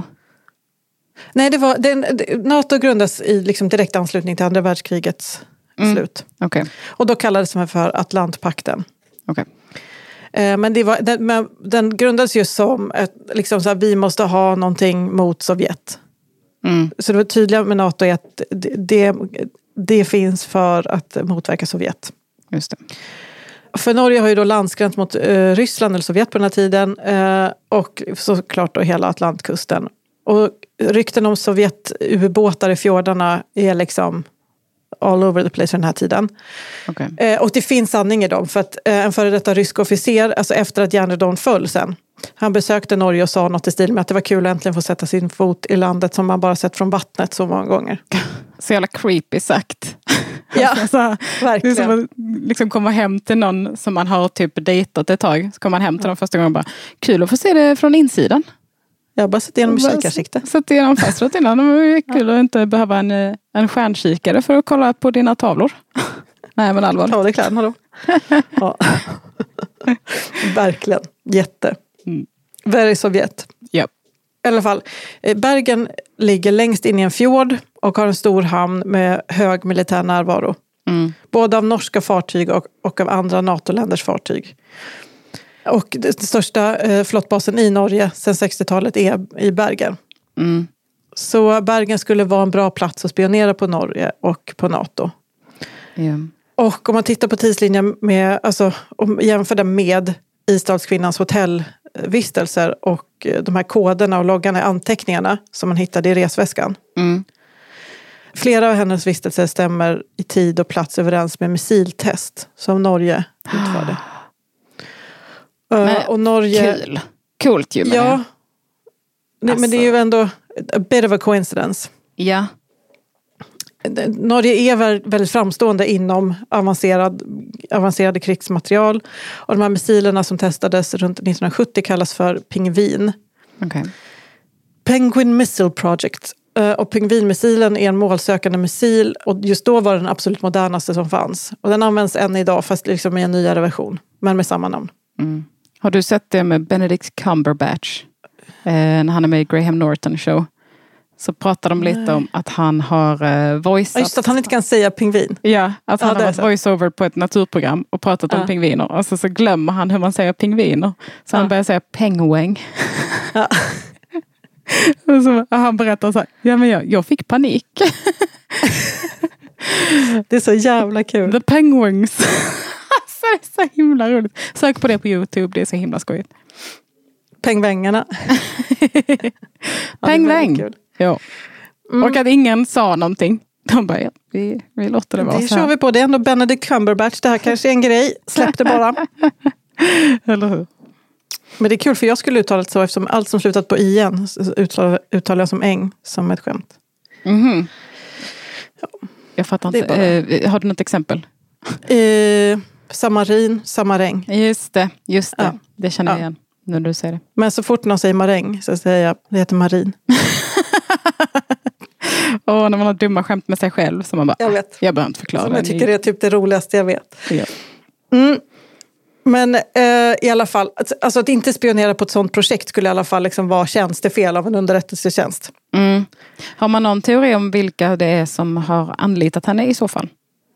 Nej, det var, det, NATO grundas i liksom direkt anslutning till andra världskrigets mm. slut. Okay. Och då kallades den för Atlantpakten. Okay. Eh, men, det var, den, men den grundades ju som ett, liksom så här, vi måste ha någonting mot Sovjet. Mm. Så det var tydligt med NATO är att det, det, det finns för att motverka Sovjet. Just det. För Norge har ju då landsgräns mot eh, Ryssland eller Sovjet på den här tiden. Eh, och såklart då hela Atlantkusten. Och rykten om Sovjet-ubåtar i fjordarna är liksom all over the place den här tiden. Okay. Eh, och det finns sanning i dem. För att eh, en före detta rysk officer, alltså efter att järnridån föll sen, han besökte Norge och sa något i stil med att det var kul att äntligen få sätta sin fot i landet som man bara sett från vattnet så många gånger. Så jävla creepy sagt. Ja, alltså, verkligen. Det är som att liksom komma hem till någon som man har typ dejtat ett tag. Så kommer man hem till dem första gången och bara, kul att få se det från insidan. Jag bara sett igenom kikarsikte. Sett igenom fastret innan. Det var kul att inte behöva en, en stjärnkikare för att kolla på dina tavlor. Nej, men allvar. Ja, det är kläderna då. Ja. Verkligen. Jätte. Mm. Very Sovjet. Ja. I alla fall. Bergen ligger längst in i en fjord och har en stor hamn med hög militär närvaro. Mm. Både av norska fartyg och, och av andra NATO-länders fartyg. Och den största eh, flottbasen i Norge sedan sextiotalet är i Bergen. Mm. Så Bergen skulle vara en bra plats att spionera på Norge och på NATO. Yeah. Och om man tittar på tidslinjen med, alltså, om jämför den med Isdalskvinnans hotellvistelser och de här koderna och loggarna, anteckningarna som man hittade i resväskan. Mm. Flera av hennes vistelser stämmer i tid och plats överens med missiltest som Norge utförde. Men, uh, och Norge, kul. Coolt ju med ja, det. Nej, Alltså. Men det är ju ändå a bit of a coincidence. Ja. Norge är väldigt framstående inom avancerad, avancerade krigsmaterial. Och de här missilerna som testades runt nittonhundrasjuttio kallas för Pingvin. Okay. Penguin Missile Project. Och Pingvinmissilen är en målsökande missil. Och just då var den absolut modernaste som fanns. Och den används än idag fast liksom i en nyare version. Men med samma namn. Mm. Har du sett det med Benedict Cumberbatch? Eh, när han är med i Graham Norton show. Så pratar de lite Nej. om att han har uh, voiceat. Ja, just att han inte kan säga pingvin. Ja, att han ja, har varit voiceover på ett naturprogram och pratat ja. om pingviner. Och så, så glömmer han hur man säger pingviner. Så ja. han börjar säga pengueng. Ja. Och så, och han berättar så här, ja men jag, jag fick panik. Det är så jävla kul. The penguins. Så det är så himla roligt. Sök på det på YouTube, det är så himla skojigt. Pengvängarna. Pengväng. Ja. Mm. Och att ingen sa någonting. De bara, ja, vi, vi låter det vara det så här. kör vi på. Det är ändå Benedict Cumberbatch. Det här kanske är en grej. Släpp det bara. Eller hur? Men det är kul för jag skulle uttala det så eftersom allt som slutat på igen uttalar, uttalar jag som äng, som ett skämt. Mm-hmm. Ja. Jag fattar inte. Eh, har du något exempel? Eh, samarin, samaräng. Just det, just det. Ja. Det känner jag ja. igen när du säger det. Men så fort någon säger maräng så säger jag, det heter marin. Och när man har dumma skämt med sig själv så man bara, jag vet. Jag behöver inte förklara. Som jag tycker det är typ det roligaste jag vet. Ja. Mm. Men eh, i alla fall, alltså att inte spionera på ett sånt projekt skulle i alla fall liksom vara tjänstefel av en underrättelsetjänst. Mm. Har man någon teori om vilka det är som har anlitat henne i så fall?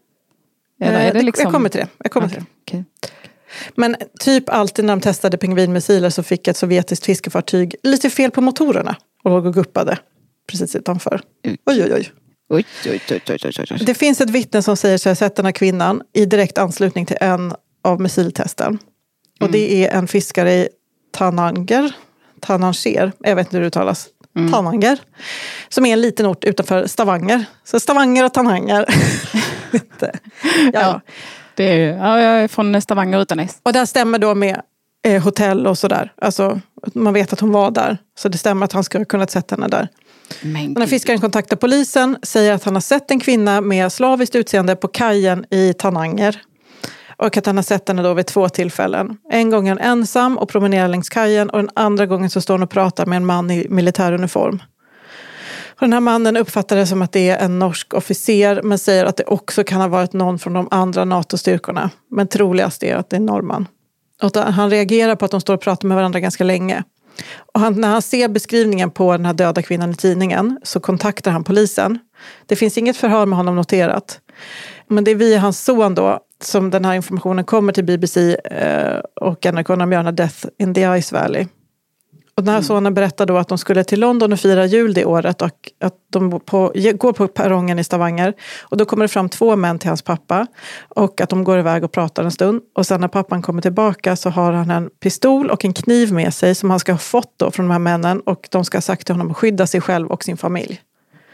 Eller är det liksom... Jag kommer till det. Jag kommer okay. till det. Okay. Men typ alltid när de testade pingvinmissiler så fick ett sovjetiskt fiskefartyg lite fel på motorerna och låg och guppade precis utanför. Oj, oj, oj. Oj, oj, oj, oj, oj, oj. Det finns ett vittne som säger sig ha sett den här kvinnan i direkt anslutning till en av missiltesten. Mm. Och det är en fiskare i Tananger. Tananger, jag vet inte hur det uttalas. Mm. Tananger. Som är en liten ort utanför Stavanger. Så Stavanger och Tananger. ja, ja. Det är, ja, jag är från Stavanger utan S. Och det här stämmer då med eh, hotell och sådär. Alltså, man vet att hon var där. Så det stämmer att han skulle ha kunnat sett henne där. Men när fiskaren kontaktar polisen säger att han har sett en kvinna med slaviskt utseende på kajen i Tananger. Och att han har sett henne då vid två tillfällen. En gång är han ensam och promenerar längs kajen. Och den andra gången så står han och pratar med en man i militäruniform. Och den här mannen uppfattar det som att det är en norsk officer. Men säger att det också kan ha varit någon från de andra NATO-styrkorna. Men troligast är att det är norrman. Och han reagerar på att de står och pratar med varandra ganska länge. Och han, när han ser beskrivningen på den här döda kvinnan i tidningen så kontaktar han polisen. Det finns inget förhör med honom noterat. Men det är via hans son då som den här informationen kommer till B B C eh, och N R K om Björna Death in the Ice Valley. Och den här sonen berättar då att de skulle till London och fira jul det året och att de på, går på perrongen i Stavanger. Och då kommer det fram två män till hans pappa och att de går iväg och pratar en stund. Och sen när pappan kommer tillbaka så har han en pistol och en kniv med sig som han ska ha fått då från de här männen. Och de ska ha sagt till honom att skydda sig själv och sin familj.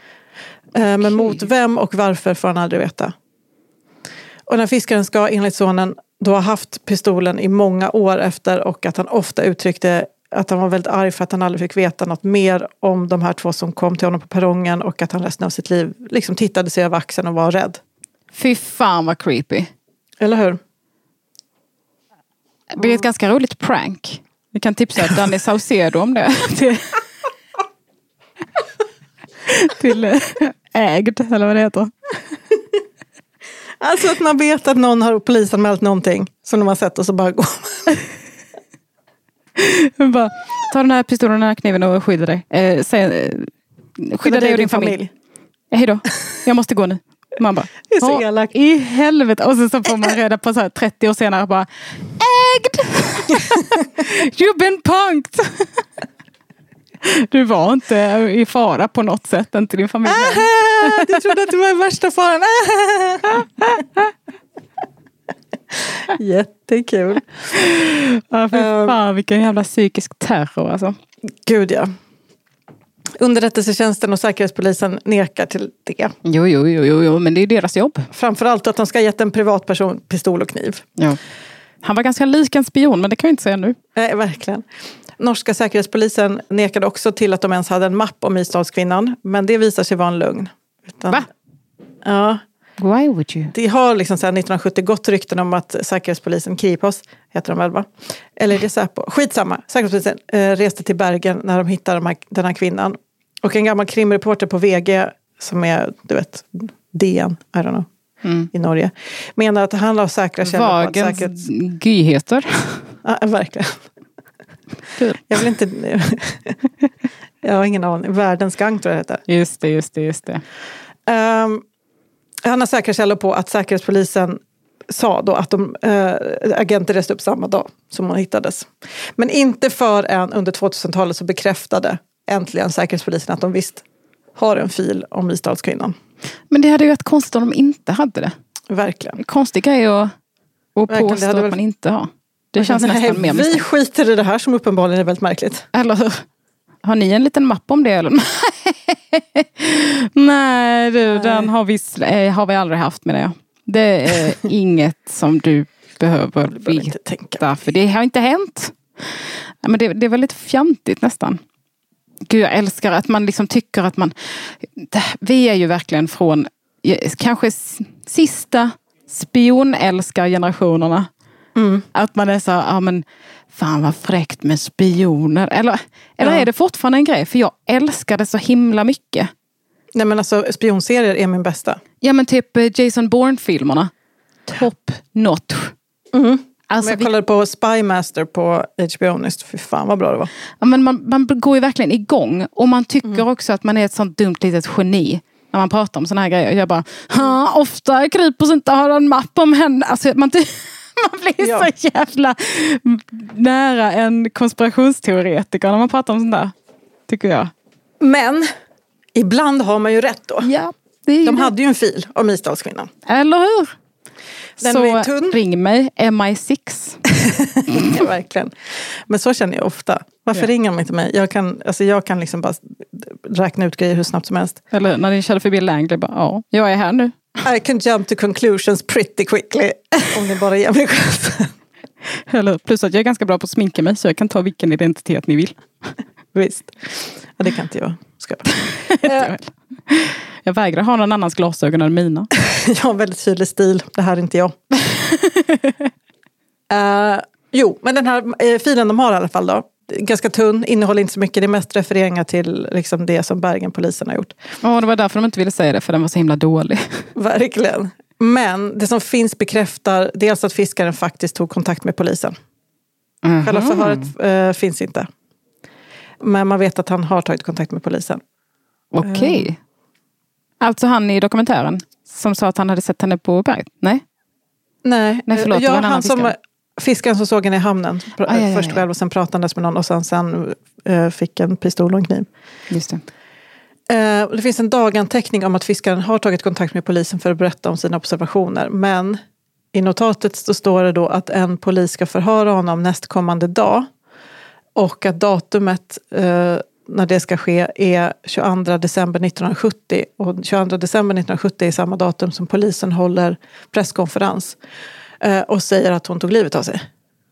Eh, men mot vem och varför får han aldrig veta. Och den här fiskaren ska enligt sonen då ha haft pistolen i många år efter och att han ofta uttryckte att han var väldigt arg för att han aldrig fick veta något mer om de här två som kom till honom på perrongen och att han resten av sitt liv liksom tittade sig över axeln och var rädd. Fy fan vad creepy. Eller hur? Det är ett ganska roligt prank. Vi kan tipsa Danny Saucedo om det. till, till ägd, eller vad det heter. Alltså att man vet att någon har polisanmält någonting som de har sett och så bara går man. bara, ta den här pistolen och den här kniven och skydda dig. Eh, säg, eh, skydda dig och din familj. familj. Eh, hej då, jag måste gå nu. Man bara, det är så elakt. I helvete. Och så, så får man reda på så här trettio år senare bara, ägd! You've been punked! Du var inte i fara på något sätt, inte din familj. Aha, du trodde att du var i värsta faran. Jättekul. Ja, för fan, vilken jävla psykisk terror alltså. Gud ja. Underrättelsetjänsten och säkerhetspolisen nekar till det. Jo, jo, jo, jo, men det är deras jobb. Framförallt att de ska ha gett en privatperson pistol och kniv. Ja. Han var ganska lik en spion, men det kan jag inte säga nu. Nej, verkligen. Norska säkerhetspolisen nekade också till att de ens hade en mapp om isdalskvinnan. Men det visar sig vara en lögn. Utan, Va? Ja. Why would you? Det har liksom sedan nittonhundrasjuttio gått rykten om att säkerhetspolisen, Kripos heter de väl va? Eller det Säpo. Skitsamma. Säkerhetspolisen eh, reste till Bergen när de hittade de här, den här kvinnan. Och en gammal krimreporter på V G som är, du vet, D N, I don't know, mm. i Norge. Menar att han har säkra källor på att säkerhets... gyheter. Ja, verkligen. Kul. Jag vill inte... jag har ingen aning. Världens gang tror jag det heter. Just det, just det, just det. Um, han har säkra källor på att säkerhetspolisen sa då att de äh, agenter reste upp samma dag som hon hittades. Men inte förrän under tvåtusentalet så bekräftade äntligen säkerhetspolisen att de visst har en fil om isdalskvinnan. Men det hade ju varit konstigt om de inte hade det. Verkligen. Konstigt grej att, att påstå att väl... man inte har. Det känns nej, nästan mer vi misstänkt. skiter i det här som uppenbarligen är väldigt märkligt. Eller hur? Har ni en liten mapp om det eller? Nej, du, Nej. den har vi, har vi aldrig haft med det. Det är inget som du behöver veta. Inte tänka. För det har inte hänt. Men det, det var lite fjantigt nästan. Gud, jag älskar att man liksom tycker att man... Vi är ju verkligen från kanske sista spionälskargenerationerna. Mm. Att man är så, ja men fan vad fräckt med spioner. Eller, eller ja. Är det fortfarande en grej? För jag älskar det så himla mycket. Nej men alltså spionserier är min bästa. Ja men typ Jason Bourne-filmerna. Top notch. Mm. Alltså, jag kollade vi... på Spy Master på H B O nyss. Fy fan vad bra det var. Ja, men man, man går ju verkligen igång. Och man tycker mm. också att man är ett sånt dumt litet geni. När man pratar om såna här grejer. Jag bara, ha, ofta kryper inte har en mapp om henne. Alltså man, man blir ja. så jävla nära en konspirationsteoretiker när man pratar om sånt där. Tycker jag. Men ibland har man ju rätt då. Ja, det är De det. hade ju en fil om Isdalskvinnan. Eller hur? Den så tunn. Ring mig, M I sex. Mm. Ja, verkligen. Men så känner jag ofta. Varför ja. ringer de inte mig? Jag kan, alltså jag kan liksom bara räkna ut grejer hur snabbt som helst. Eller när ni körde förbi Langley, bara, ja, jag är här nu. I can jump to conclusions pretty quickly. Om ni bara ger mig chansen. Eller plus att jag är ganska bra på att sminka mig, så jag kan ta vilken identitet ni vill. Visst. Ja, det kan inte jag. Ska jag. Jag vägrar ha någon annans glasögon än mina. Jag har en väldigt tydlig stil. Det här är inte jag. uh, jo, men den här uh, filen de har i alla fall då. Ganska tunn, innehåller inte så mycket. Det är mest refereringar till liksom, det som Bergen-polisen har gjort. Ja, det var därför de inte ville säga det. För den var så himla dålig. Verkligen. Men det som finns bekräftar dels att fiskaren faktiskt tog kontakt med polisen. Mm-hmm. Själva förhöret uh, finns inte. Men man vet att han har tagit kontakt med polisen. Okej. Okay. Uh. Alltså han i dokumentären som sa att han hade sett henne på berget? Nej? Nej, Nej förlåt, ja, det var en han annan som fiskare. Fiskaren som såg henne i hamnen. Ah, ja, ja, först ja. själv och sen pratandes med någon och sen, sen uh, fick en pistol och en kniv. Just det. Uh, det finns en daganteckning om att fiskaren har tagit kontakt med polisen för att berätta om sina observationer. Men i notatet så står det då att en polis ska förhöra honom nästkommande dag. Och att datumet uh, när det ska ske är tjugoandra december nittonhundrasjuttio. Och tjugoandra december nittonhundrasjuttio är samma datum som polisen håller presskonferens. Uh, och säger att hon tog livet av sig.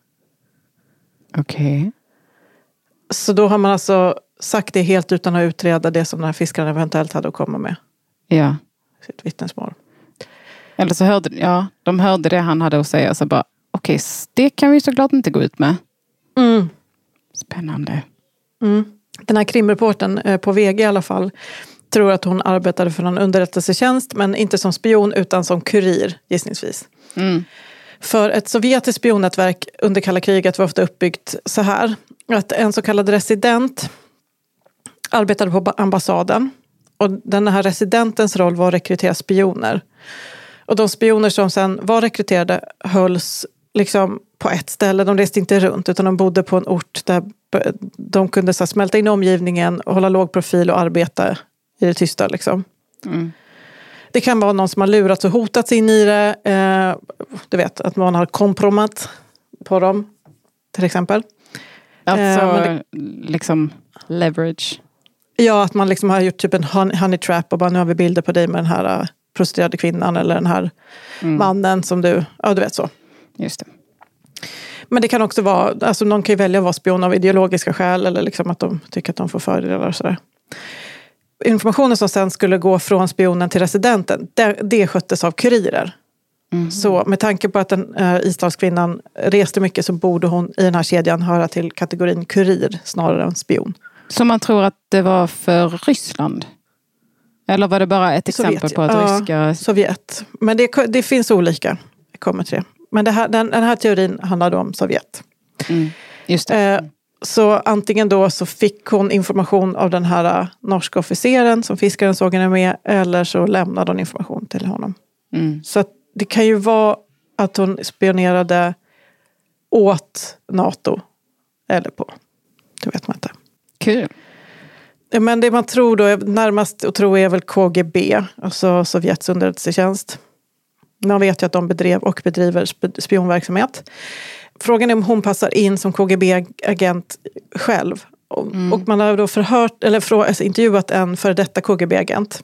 Okej. Okay. Så då har man alltså sagt det helt utan att utreda det som den här fiskaren eventuellt hade att komma med. Ja. Sitt vittnesmål. Eller så hörde, ja, de hörde det han hade att säga. Så bara, okej, okay, det kan vi såklart inte gå ut med. Mm. Spännande. Mm. Den här krimreporten eh, på V G i alla fall tror att hon arbetade för en underrättelsetjänst, men inte som spion utan som kurir, gissningsvis. Mm. För ett sovjetiskt spionnätverk under kalla kriget var ofta uppbyggt så här. Att en så kallad resident arbetade på ambassaden. Och den här residentens roll var att rekrytera spioner. Och de spioner som sen var rekryterade hölls liksom på ett ställe. De reste inte runt utan de bodde på en ort där de kunde så här, smälta in i omgivningen, hålla låg profil och arbeta i det tysta liksom. Mm. Det kan vara någon som har lurats och hotats in i det. Eh, du vet, att man har kompromat på dem, till exempel. Alltså, eh, det, liksom leverage. Ja, att man liksom har gjort typ en honey trap och bara, nu har vi bilder på dig med den här uh, prostituerade kvinnan eller den här mm. mannen som du, ja du vet så. Just det. Men det kan också vara, alltså någon kan ju välja att vara spion av ideologiska skäl eller liksom att de tycker att de får fördelar och sådär. Informationen som sen skulle gå från spionen till residenten, det, det sköttes av kurirer. Mm. Så med tanke på att den äh, isdalskvinnan reste mycket så borde hon i den här kedjan höra till kategorin kurir snarare än spion. Så man tror att det var för Ryssland? Eller var det bara ett exempel Sovjet, på att ja, ryska... Sovjet. Men det, det finns olika. Det kommer till det. Men det här, den, den här teorin handlar då om Sovjet. Mm. Just det. Eh, så antingen då så fick hon information av den här uh, norska officeren som fiskaren såg henne med, eller så lämnade hon information till honom. Mm. Så att det kan ju vara att hon spionerade åt NATO eller på. Det vet man inte. Kul. Men det man tror då är närmast att tro är väl K G B, alltså Sovjets underrättelsetjänst. Man vet ju att de bedrev och bedriver spionverksamhet. Frågan är om hon passar in som K G B-agent själv. Och, mm. och man har då förhört, eller för, alltså intervjuat en för detta K G B-agent.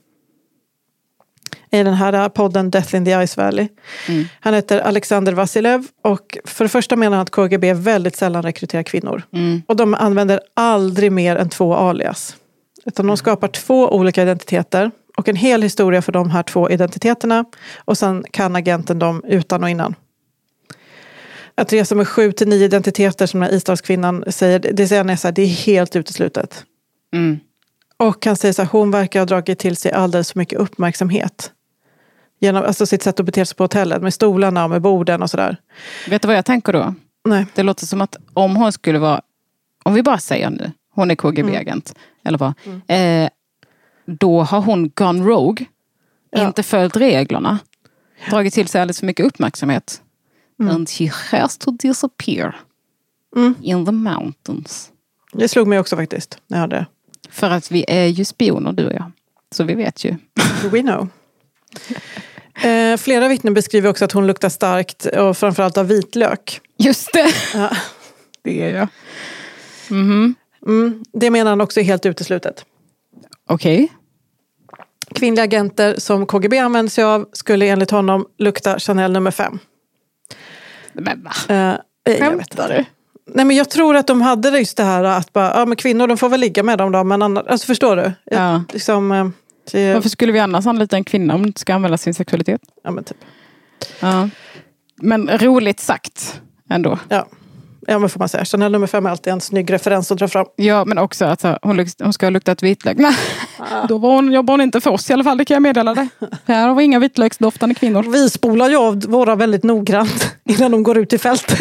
I den här podden Death in the Ice Valley. Mm. Han heter Alexander Vasilev och för det första menar han att K G B väldigt sällan rekryterar kvinnor. Mm. Och de använder aldrig mer än två alias. Utan de skapar två olika identiteter och en hel historia för de här två identiteterna och sen kan agenten dem utan och innan. Att resa med sju till nio identiteter som den här isdalskvinnan säger, det säger han så här, det är helt uteslutet. Mm. Och han säger så här, hon verkar ha dragit till sig alldeles för mycket uppmärksamhet. Genom alltså sitt sätt att bete sig på hotellet med stolarna och med borden och sådär. Vet du vad jag tänker då? Nej. Det låter som att om hon skulle vara, om vi bara säger nu, hon är K G B-agent, mm. eller vad? Mm. Eh, då har hon gone rogue, ja. Inte följt reglerna, dragit till sig alldeles för mycket uppmärksamhet. Mm. And she has to disappear mm. in the mountains. Det slog mig också faktiskt när jag hörde det. För att vi är ju spioner, du och jag. Så vi vet ju. We know. Eh, flera vittnen beskriver också att hon luktar starkt och framförallt av vitlök. Just det. Ja. Det är jag. Mm-hmm. Mm, det menar han också är helt uteslutet. Okej. Okay. Kvinnliga agenter som K G B använder sig av skulle enligt honom lukta Chanel nummer fem. Men va? Eh, Skämtar du? Nej, men jag tror att de hade just det här att bara, ja, men kvinnor, de får väl ligga med dem då, men annars, alltså förstår du? Jag, ja. liksom, det... Varför skulle vi annars anlita en kvinna om de inte ska använda sin sexualitet? Ja, men typ. Ja. Men roligt sagt ändå. Ja. Ja, men får man säga. Chanel nummer fem är alltid en snygg referens att dra fram. Ja, men också att hon, lukt, hon ska ha luktat vitlök. Nej, ah. Då var hon, jobbar hon inte för oss i alla fall, det kan jag meddela det. Här var inga vitlöksdoftande kvinnor. Vi spolar ju av våra väldigt noggrant innan de går ut i fält.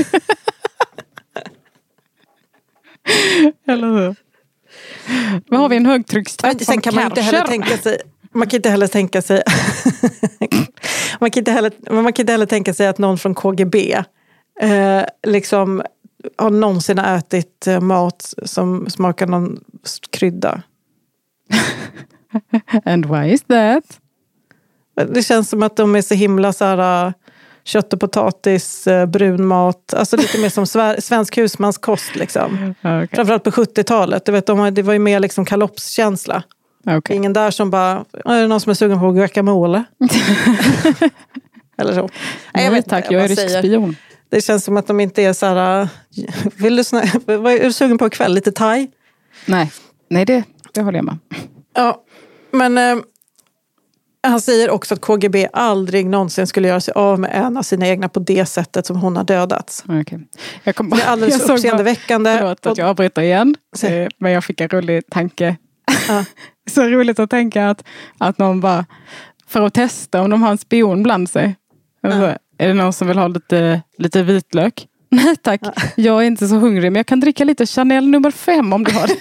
Eller hur? Men har vi en högtryckstvätt Sen kan man inte heller tänka sig man kan inte heller tänka sig man kan inte heller, man kan inte heller tänka sig att någon från K G B eh, liksom har någonsin ätit mat som smakar någon krydda. And why is that? Det känns som att de är så himla så här kött och potatis, brun mat. Alltså lite mer som svensk husmanskost liksom. Okay. Framförallt på sjuttiotalet. Du vet, de, det var ju mer liksom kalopskänsla. Okay. Ingen där som bara, är det någon som är sugen på guacamole? Eller så. Nej, jag vet tack, jag, jag är rysk spion. Det känns som att de inte är så här, vill du snä, vad är du sugen på ikväll? Lite thai? Nej, Nej det, det håller jag med. Ja, men eh, han säger också att K G B aldrig någonsin skulle göra sig av med en av sina egna på det sättet som hon har dödats. Okay. Jag kom, det är alldeles för uppseendeväckande. Förlåt att jag avbryter igen, Se. men jag fick en rolig tanke. Ja. Så roligt att tänka att, att någon bara, för att testa om de har en spion bland sig. Ja. Är det någon som vill ha lite, lite vitlök? Nej tack, ja. Jag är inte så hungrig, men jag kan dricka lite Chanel nummer fem om du har det.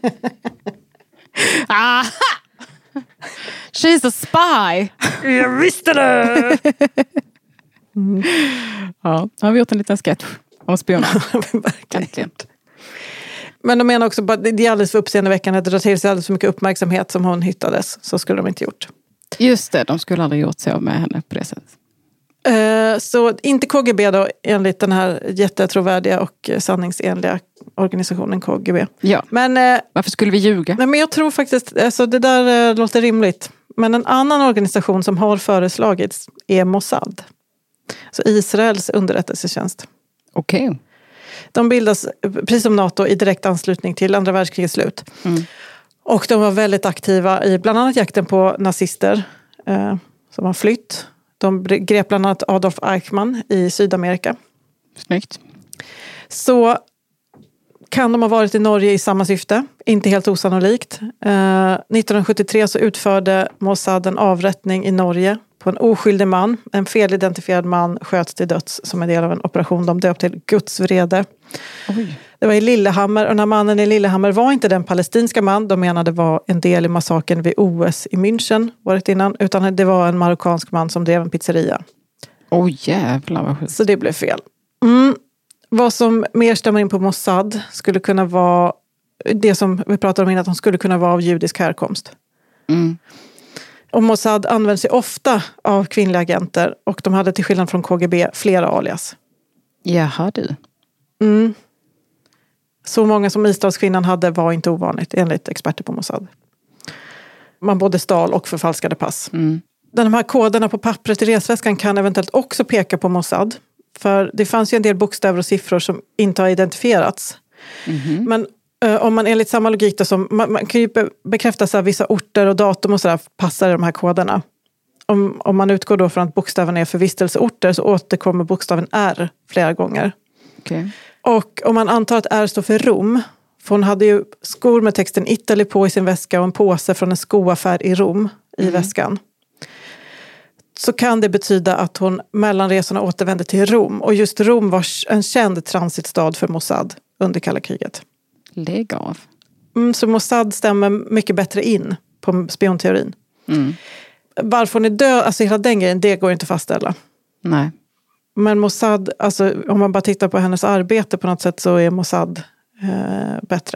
Aha! She's a spy! Jag visste det! Mm. Ja, har vi gjort en liten sketch om spioner. Verkligen. Men de menar också att det är alldeles för uppseendeväckande att det drar till sig alldeles för mycket uppmärksamhet som hon hittades. Så skulle de inte gjort. Just det, de skulle aldrig gjort sig av med henne på det sättet. Uh, så inte K G B då, enligt den här jättetrovärdiga och sanningsenliga organisationen K G B. Ja, men, uh, varför skulle vi ljuga? Nej, men jag tror faktiskt, alltså det där uh, låter rimligt. Men en annan organisation som har föreslagits är Mossad. Så Israels underrättelsetjänst. Okej. Okay. De bildas, precis som NATO, i direkt anslutning till andra världskrigets slut. Mm. Och de var väldigt aktiva i bland annat jakten på nazister uh, som har flytt. De grep bland annat Adolf Eichmann i Sydamerika. Snyggt. Så kan de ha varit i Norge i samma syfte. Inte helt osannolikt. Eh, nittonhundrasjuttiotre så utförde Mossad en avrättning i Norge på en oskyldig man. En felidentifierad man sköts till döds som en del av en operation de döpte till Guds vrede. Oj. Det var i Lillehammer, och den här mannen i Lillehammer var inte den palestinska man de menade var en del i massakern vid O S i München året innan, utan det var en marockansk man som drev en pizzeria. Åh oh, jävlar vad sjukt. Så det blev fel. Mm. Vad som mer stämmer in på Mossad skulle kunna vara det som vi pratade om innan, att de skulle kunna vara av judisk härkomst. Mm. Och Mossad använder sig ofta av kvinnliga agenter, och de hade till skillnad från K G B flera alias. Jaha du. Mm. Så många som isdagskvinnan hade var inte ovanligt enligt experter på Mossad. Man både stal och förfalskade pass. Mm. De här koderna på pappret i resväskan kan eventuellt också peka på Mossad. För det fanns ju en del bokstäver och siffror som inte har identifierats. Mm. Men eh, om man enligt samma logik då, som man, man kan ju be, bekräfta så här, vissa orter och datum och sådär passar i de här koderna. Om, om man utgår då från att bokstäven är för vistelseorter så återkommer bokstaven R flera gånger. Okay. Och om man antar att R står för Rom, för hon hade ju skor med texten Italy på i sin väska och en påse från en skoaffär i Rom i mm. väskan. Så kan det betyda att hon mellan resorna återvände till Rom. Och just Rom var en känd transitstad för Mossad under kalla kriget. Lägg av. Mm, så Mossad stämmer mycket bättre in på spionteorin. Mm. Varför hon är död, alltså hela den grejen, det går inte att fastställa. Nej. Men Mossad, alltså om man bara tittar på hennes arbete på något sätt så är Mossad eh, bättre.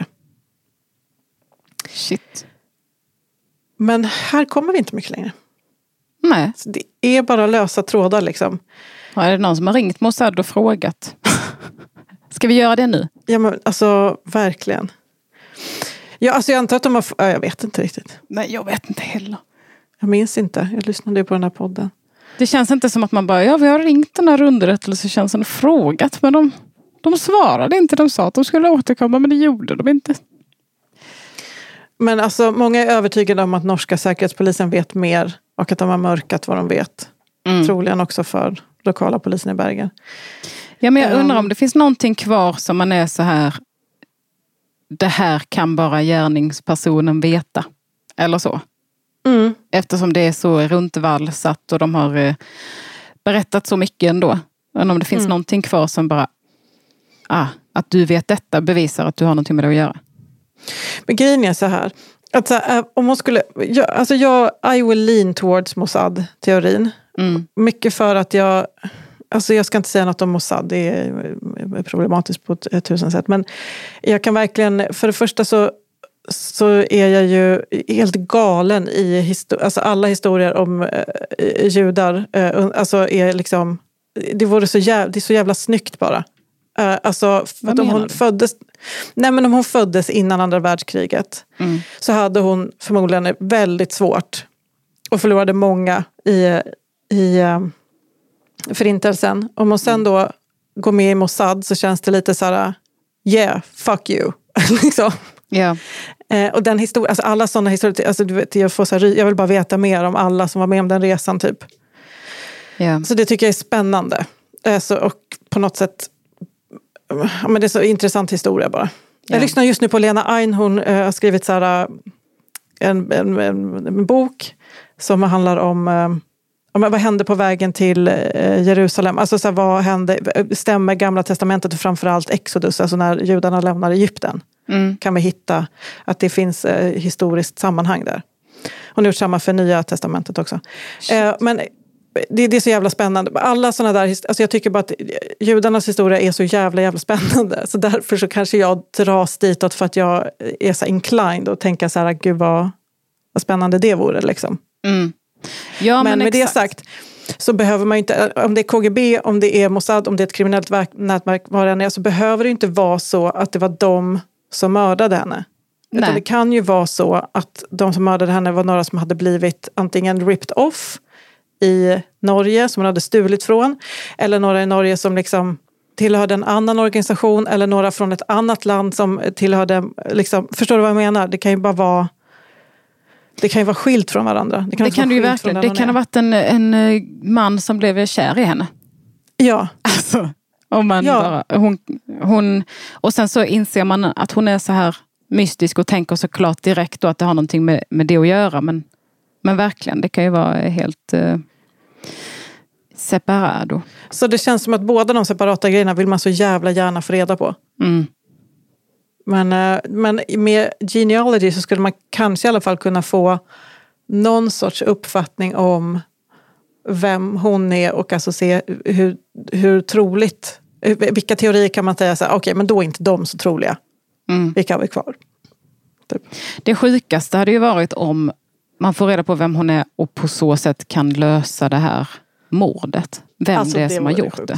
Shit. Men här kommer vi inte mycket längre. Nej. Så det är bara lösa trådar liksom. Ja, är det någon som har ringt Mossad och frågat? Ska vi göra det nu? Ja men alltså verkligen. Ja alltså jag antar att de har, ja, jag vet inte riktigt. Nej jag vet inte heller. Jag minns inte, jag lyssnade på den här podden. Det känns inte som att man bara, ja vi har ringt den här underrättelsetjänsten och frågat. Men de, de svarade inte, de sa att de skulle återkomma men det gjorde de inte. Men alltså många är övertygade om att norska säkerhetspolisen vet mer och att de har mörkat vad de vet. Mm. Troligen också för lokala polisen i Bergen. Ja men jag undrar om det finns någonting kvar som man är så här, det här kan bara gärningspersonen veta. Eller så. Mm. Eftersom det är så runtvalsat och de har eh, berättat så mycket ändå. Men om det finns mm. någonting kvar som bara, ah, att du vet detta bevisar att du har någonting med det att göra. Men grejen är så här, att så här, om man skulle, jag, alltså jag, I will lean towards Mossad-teorin. Mm. Mycket för att jag, alltså jag ska inte säga något om Mossad, det är problematiskt på ett, ett tusen sätt. Men jag kan verkligen, för det första så så är jag ju helt galen i histor- alltså alla historier om eh, judar. Eh, alltså är liksom, det vore så jävla, det är så jävla snyggt bara. Eh, alltså för att om hon du? föddes, nej men om hon föddes innan andra världskriget mm. så hade hon förmodligen väldigt svårt och förlorade många i i eh, förintelsen. Om hon sen då går med i Mossad så känns det lite så här, yeah, fuck you. liksom. Ja. Eh, och den historia, alltså alla sådana historier, alltså du vet, jag får så här, jag vill bara veta mer om alla som var med om den resan typ. Ja. Så det tycker jag är spännande. Eh, så, och på något sätt, ja, men det är så intressant historia bara. Ja. Jag lyssnar just nu på Lena Ein, hon eh, har skrivit så här, en, en, en, en bok som handlar om, eh, om vad hände på vägen till eh, Jerusalem. Alltså så här, vad hände, stämmer Gamla testamentet och framförallt Exodus, alltså när judarna lämnar Egypten. Mm. Kan vi hitta att det finns eh, historiskt sammanhang där. Hon har gjort samma för Nya testamentet också. Eh, men det, det är så jävla spännande. Alla sådana där, alltså jag tycker bara att judarnas historia är så jävla jävla spännande. Så därför så kanske jag dras ditåt för att jag är så inclined och tänker så här, gud vad, vad spännande det vore liksom. Mm. Ja, men, men med exakt. det sagt så behöver man ju inte, om det är K G B, om det är Mossad, om det är ett kriminellt verk, nätverk, vad det än är, så behöver det inte vara så att det var de som mördade henne. Nej. Utan det kan ju vara så att de som mördade henne var några som hade blivit antingen ripped off i Norge, som hon hade stulit från, eller några i Norge som liksom tillhörde en annan organisation, eller några från ett annat land som tillhörde, liksom, förstår du vad jag menar? Det kan ju bara vara det kan ju vara skilt från varandra. Det kan, det kan ju verkligen. Det kan ha varit en, en man som blev kär i henne. Ja. Alltså, om man ja. bara, hon, hon, och sen så inser man att hon är så här mystisk och tänker såklart direkt då att det har någonting med, med det att göra. Men, men verkligen, det kan ju vara helt eh, separado. Så det känns som att båda de separata grejerna vill man så jävla gärna få reda på. Mm. Men, men med genealogy så skulle man kanske i alla fall kunna få någon sorts uppfattning om vem hon är och alltså se hur, hur troligt, vilka teorier kan man säga så här, okej, okay, men då är inte de så troliga. Mm. Vilka har vi kvar? Typ. Det sjukaste hade ju varit om man får reda på vem hon är och på så sätt kan lösa det här mordet. Vem alltså, det är som har gjort sjukt. det.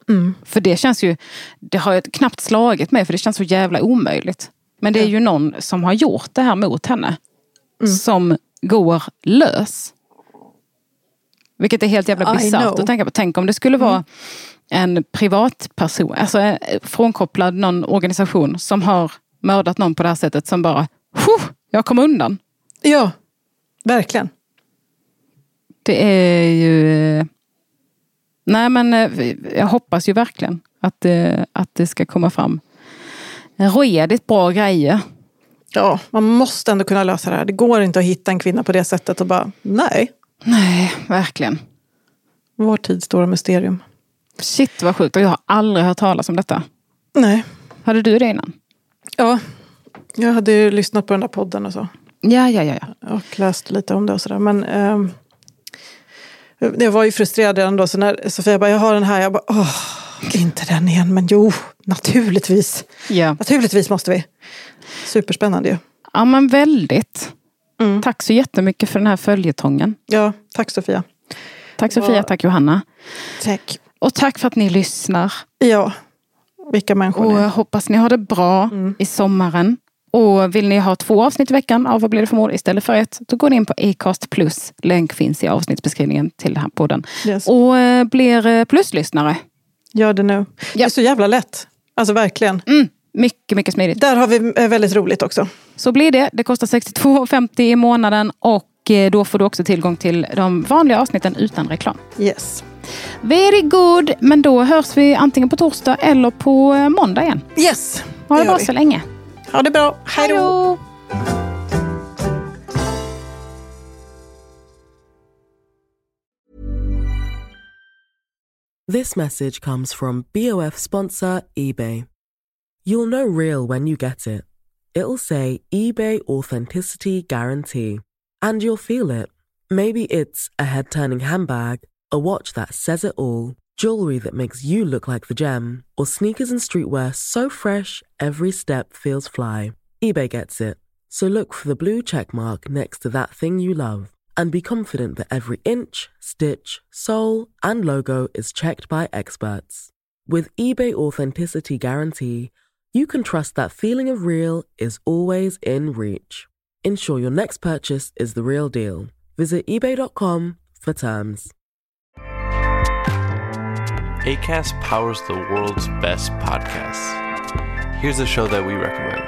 Mm. För det känns ju, det har ju knappt slagit mig, för det känns så jävla omöjligt. Men det är ju någon som har gjort det här mot henne. Mm. Som går lös. Vilket är helt jävla bisarrt att tänka på. Tänk om det skulle vara mm. en privatperson, alltså frånkopplad någon organisation som har mördat någon på det här sättet, som bara, jag kom undan. Ja, verkligen. Det är ju... Nej, men jag hoppas ju verkligen att det, att det ska komma fram redigt bra grejer. Ja, man måste ändå kunna lösa det här. Det går inte att hitta en kvinna på det sättet och bara, nej. Nej, verkligen. Vår tids stora mysterium. Shit, vad sjukt. Och jag har aldrig hört talas om detta. Nej. Hade du det innan? Ja, jag hade ju lyssnat på den där podden och så. Ja, ja, ja. ja. Och läst lite om det och sådär. Men eh, jag var ju frustrerad ändå. Så när Sofia bara, jag har den här. Jag bara, åh, inte den igen. Men jo, naturligtvis. Ja. Naturligtvis måste vi. Superspännande ju. Ja, men väldigt. Mm. Tack så jättemycket för den här följetongen. Ja, tack Sofia. Tack Sofia, och, tack Johanna. Tack. Och tack för att ni lyssnar. Ja, vilka människor. Och jag hoppas ni har det bra mm. i sommaren. Och vill ni ha två avsnitt i veckan av Vad blir det för mord istället för ett, då går ni in på Acast Plus. Länk finns i avsnittsbeskrivningen till den här podden. Yes. Och eh, blir pluslyssnare. Gör det nu. Ja. Det är så jävla lätt. Alltså verkligen. Mm. Mycket, mycket smidigt. Där har vi väldigt roligt också. Så blir det. Det kostar sextiotvå femtio i månaden. Och då får du också tillgång till de vanliga avsnitten utan reklam. Yes. Very good. Men då hörs vi antingen på torsdag eller på måndag igen. Yes. Ha det bra så länge. Ha det bra. Hej då. This message comes from B O F sponsor eBay. You'll know real when you get it. It'll say eBay Authenticity Guarantee. And you'll feel it. Maybe it's a head-turning handbag, a watch that says it all, jewelry that makes you look like the gem, or sneakers and streetwear so fresh every step feels fly. eBay gets it. So look for the blue check mark next to that thing you love. And be confident that every inch, stitch, sole, and logo is checked by experts. With eBay Authenticity Guarantee, you can trust that feeling of real is always in reach. Ensure your next purchase is the real deal. Visit ebay dot com for terms. Acast powers the world's best podcasts. Here's a show that we recommend.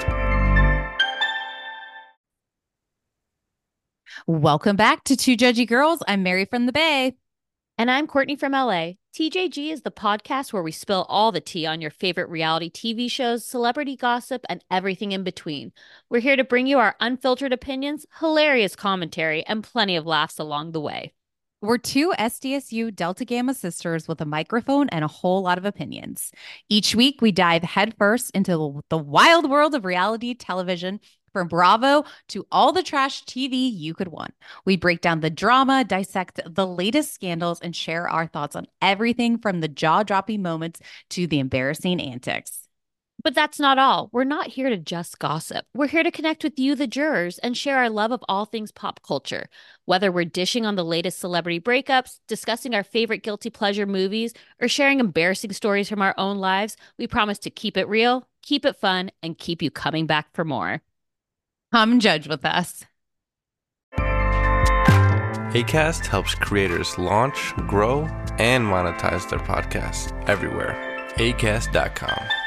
Welcome back to Two Judgy Girls. I'm Mary from the Bay. And I'm Courtney from L A. T J G is the podcast where we spill all the tea on your favorite reality T V shows, celebrity gossip, and everything in between. We're here to bring you our unfiltered opinions, hilarious commentary, and plenty of laughs along the way. We're two S D S U Delta Gamma sisters with a microphone and a whole lot of opinions. Each week, we dive headfirst into the wild world of reality television, from Bravo to all the trash T V you could want. We break down the drama, dissect the latest scandals, and share our thoughts on everything from the jaw-dropping moments to the embarrassing antics. But that's not all. We're not here to just gossip. We're here to connect with you, the jurors, and share our love of all things pop culture. Whether we're dishing on the latest celebrity breakups, discussing our favorite guilty pleasure movies, or sharing embarrassing stories from our own lives, we promise to keep it real, keep it fun, and keep you coming back for more. Come judge with us. Acast helps creators launch, grow, and monetize their podcasts everywhere. acast dot com.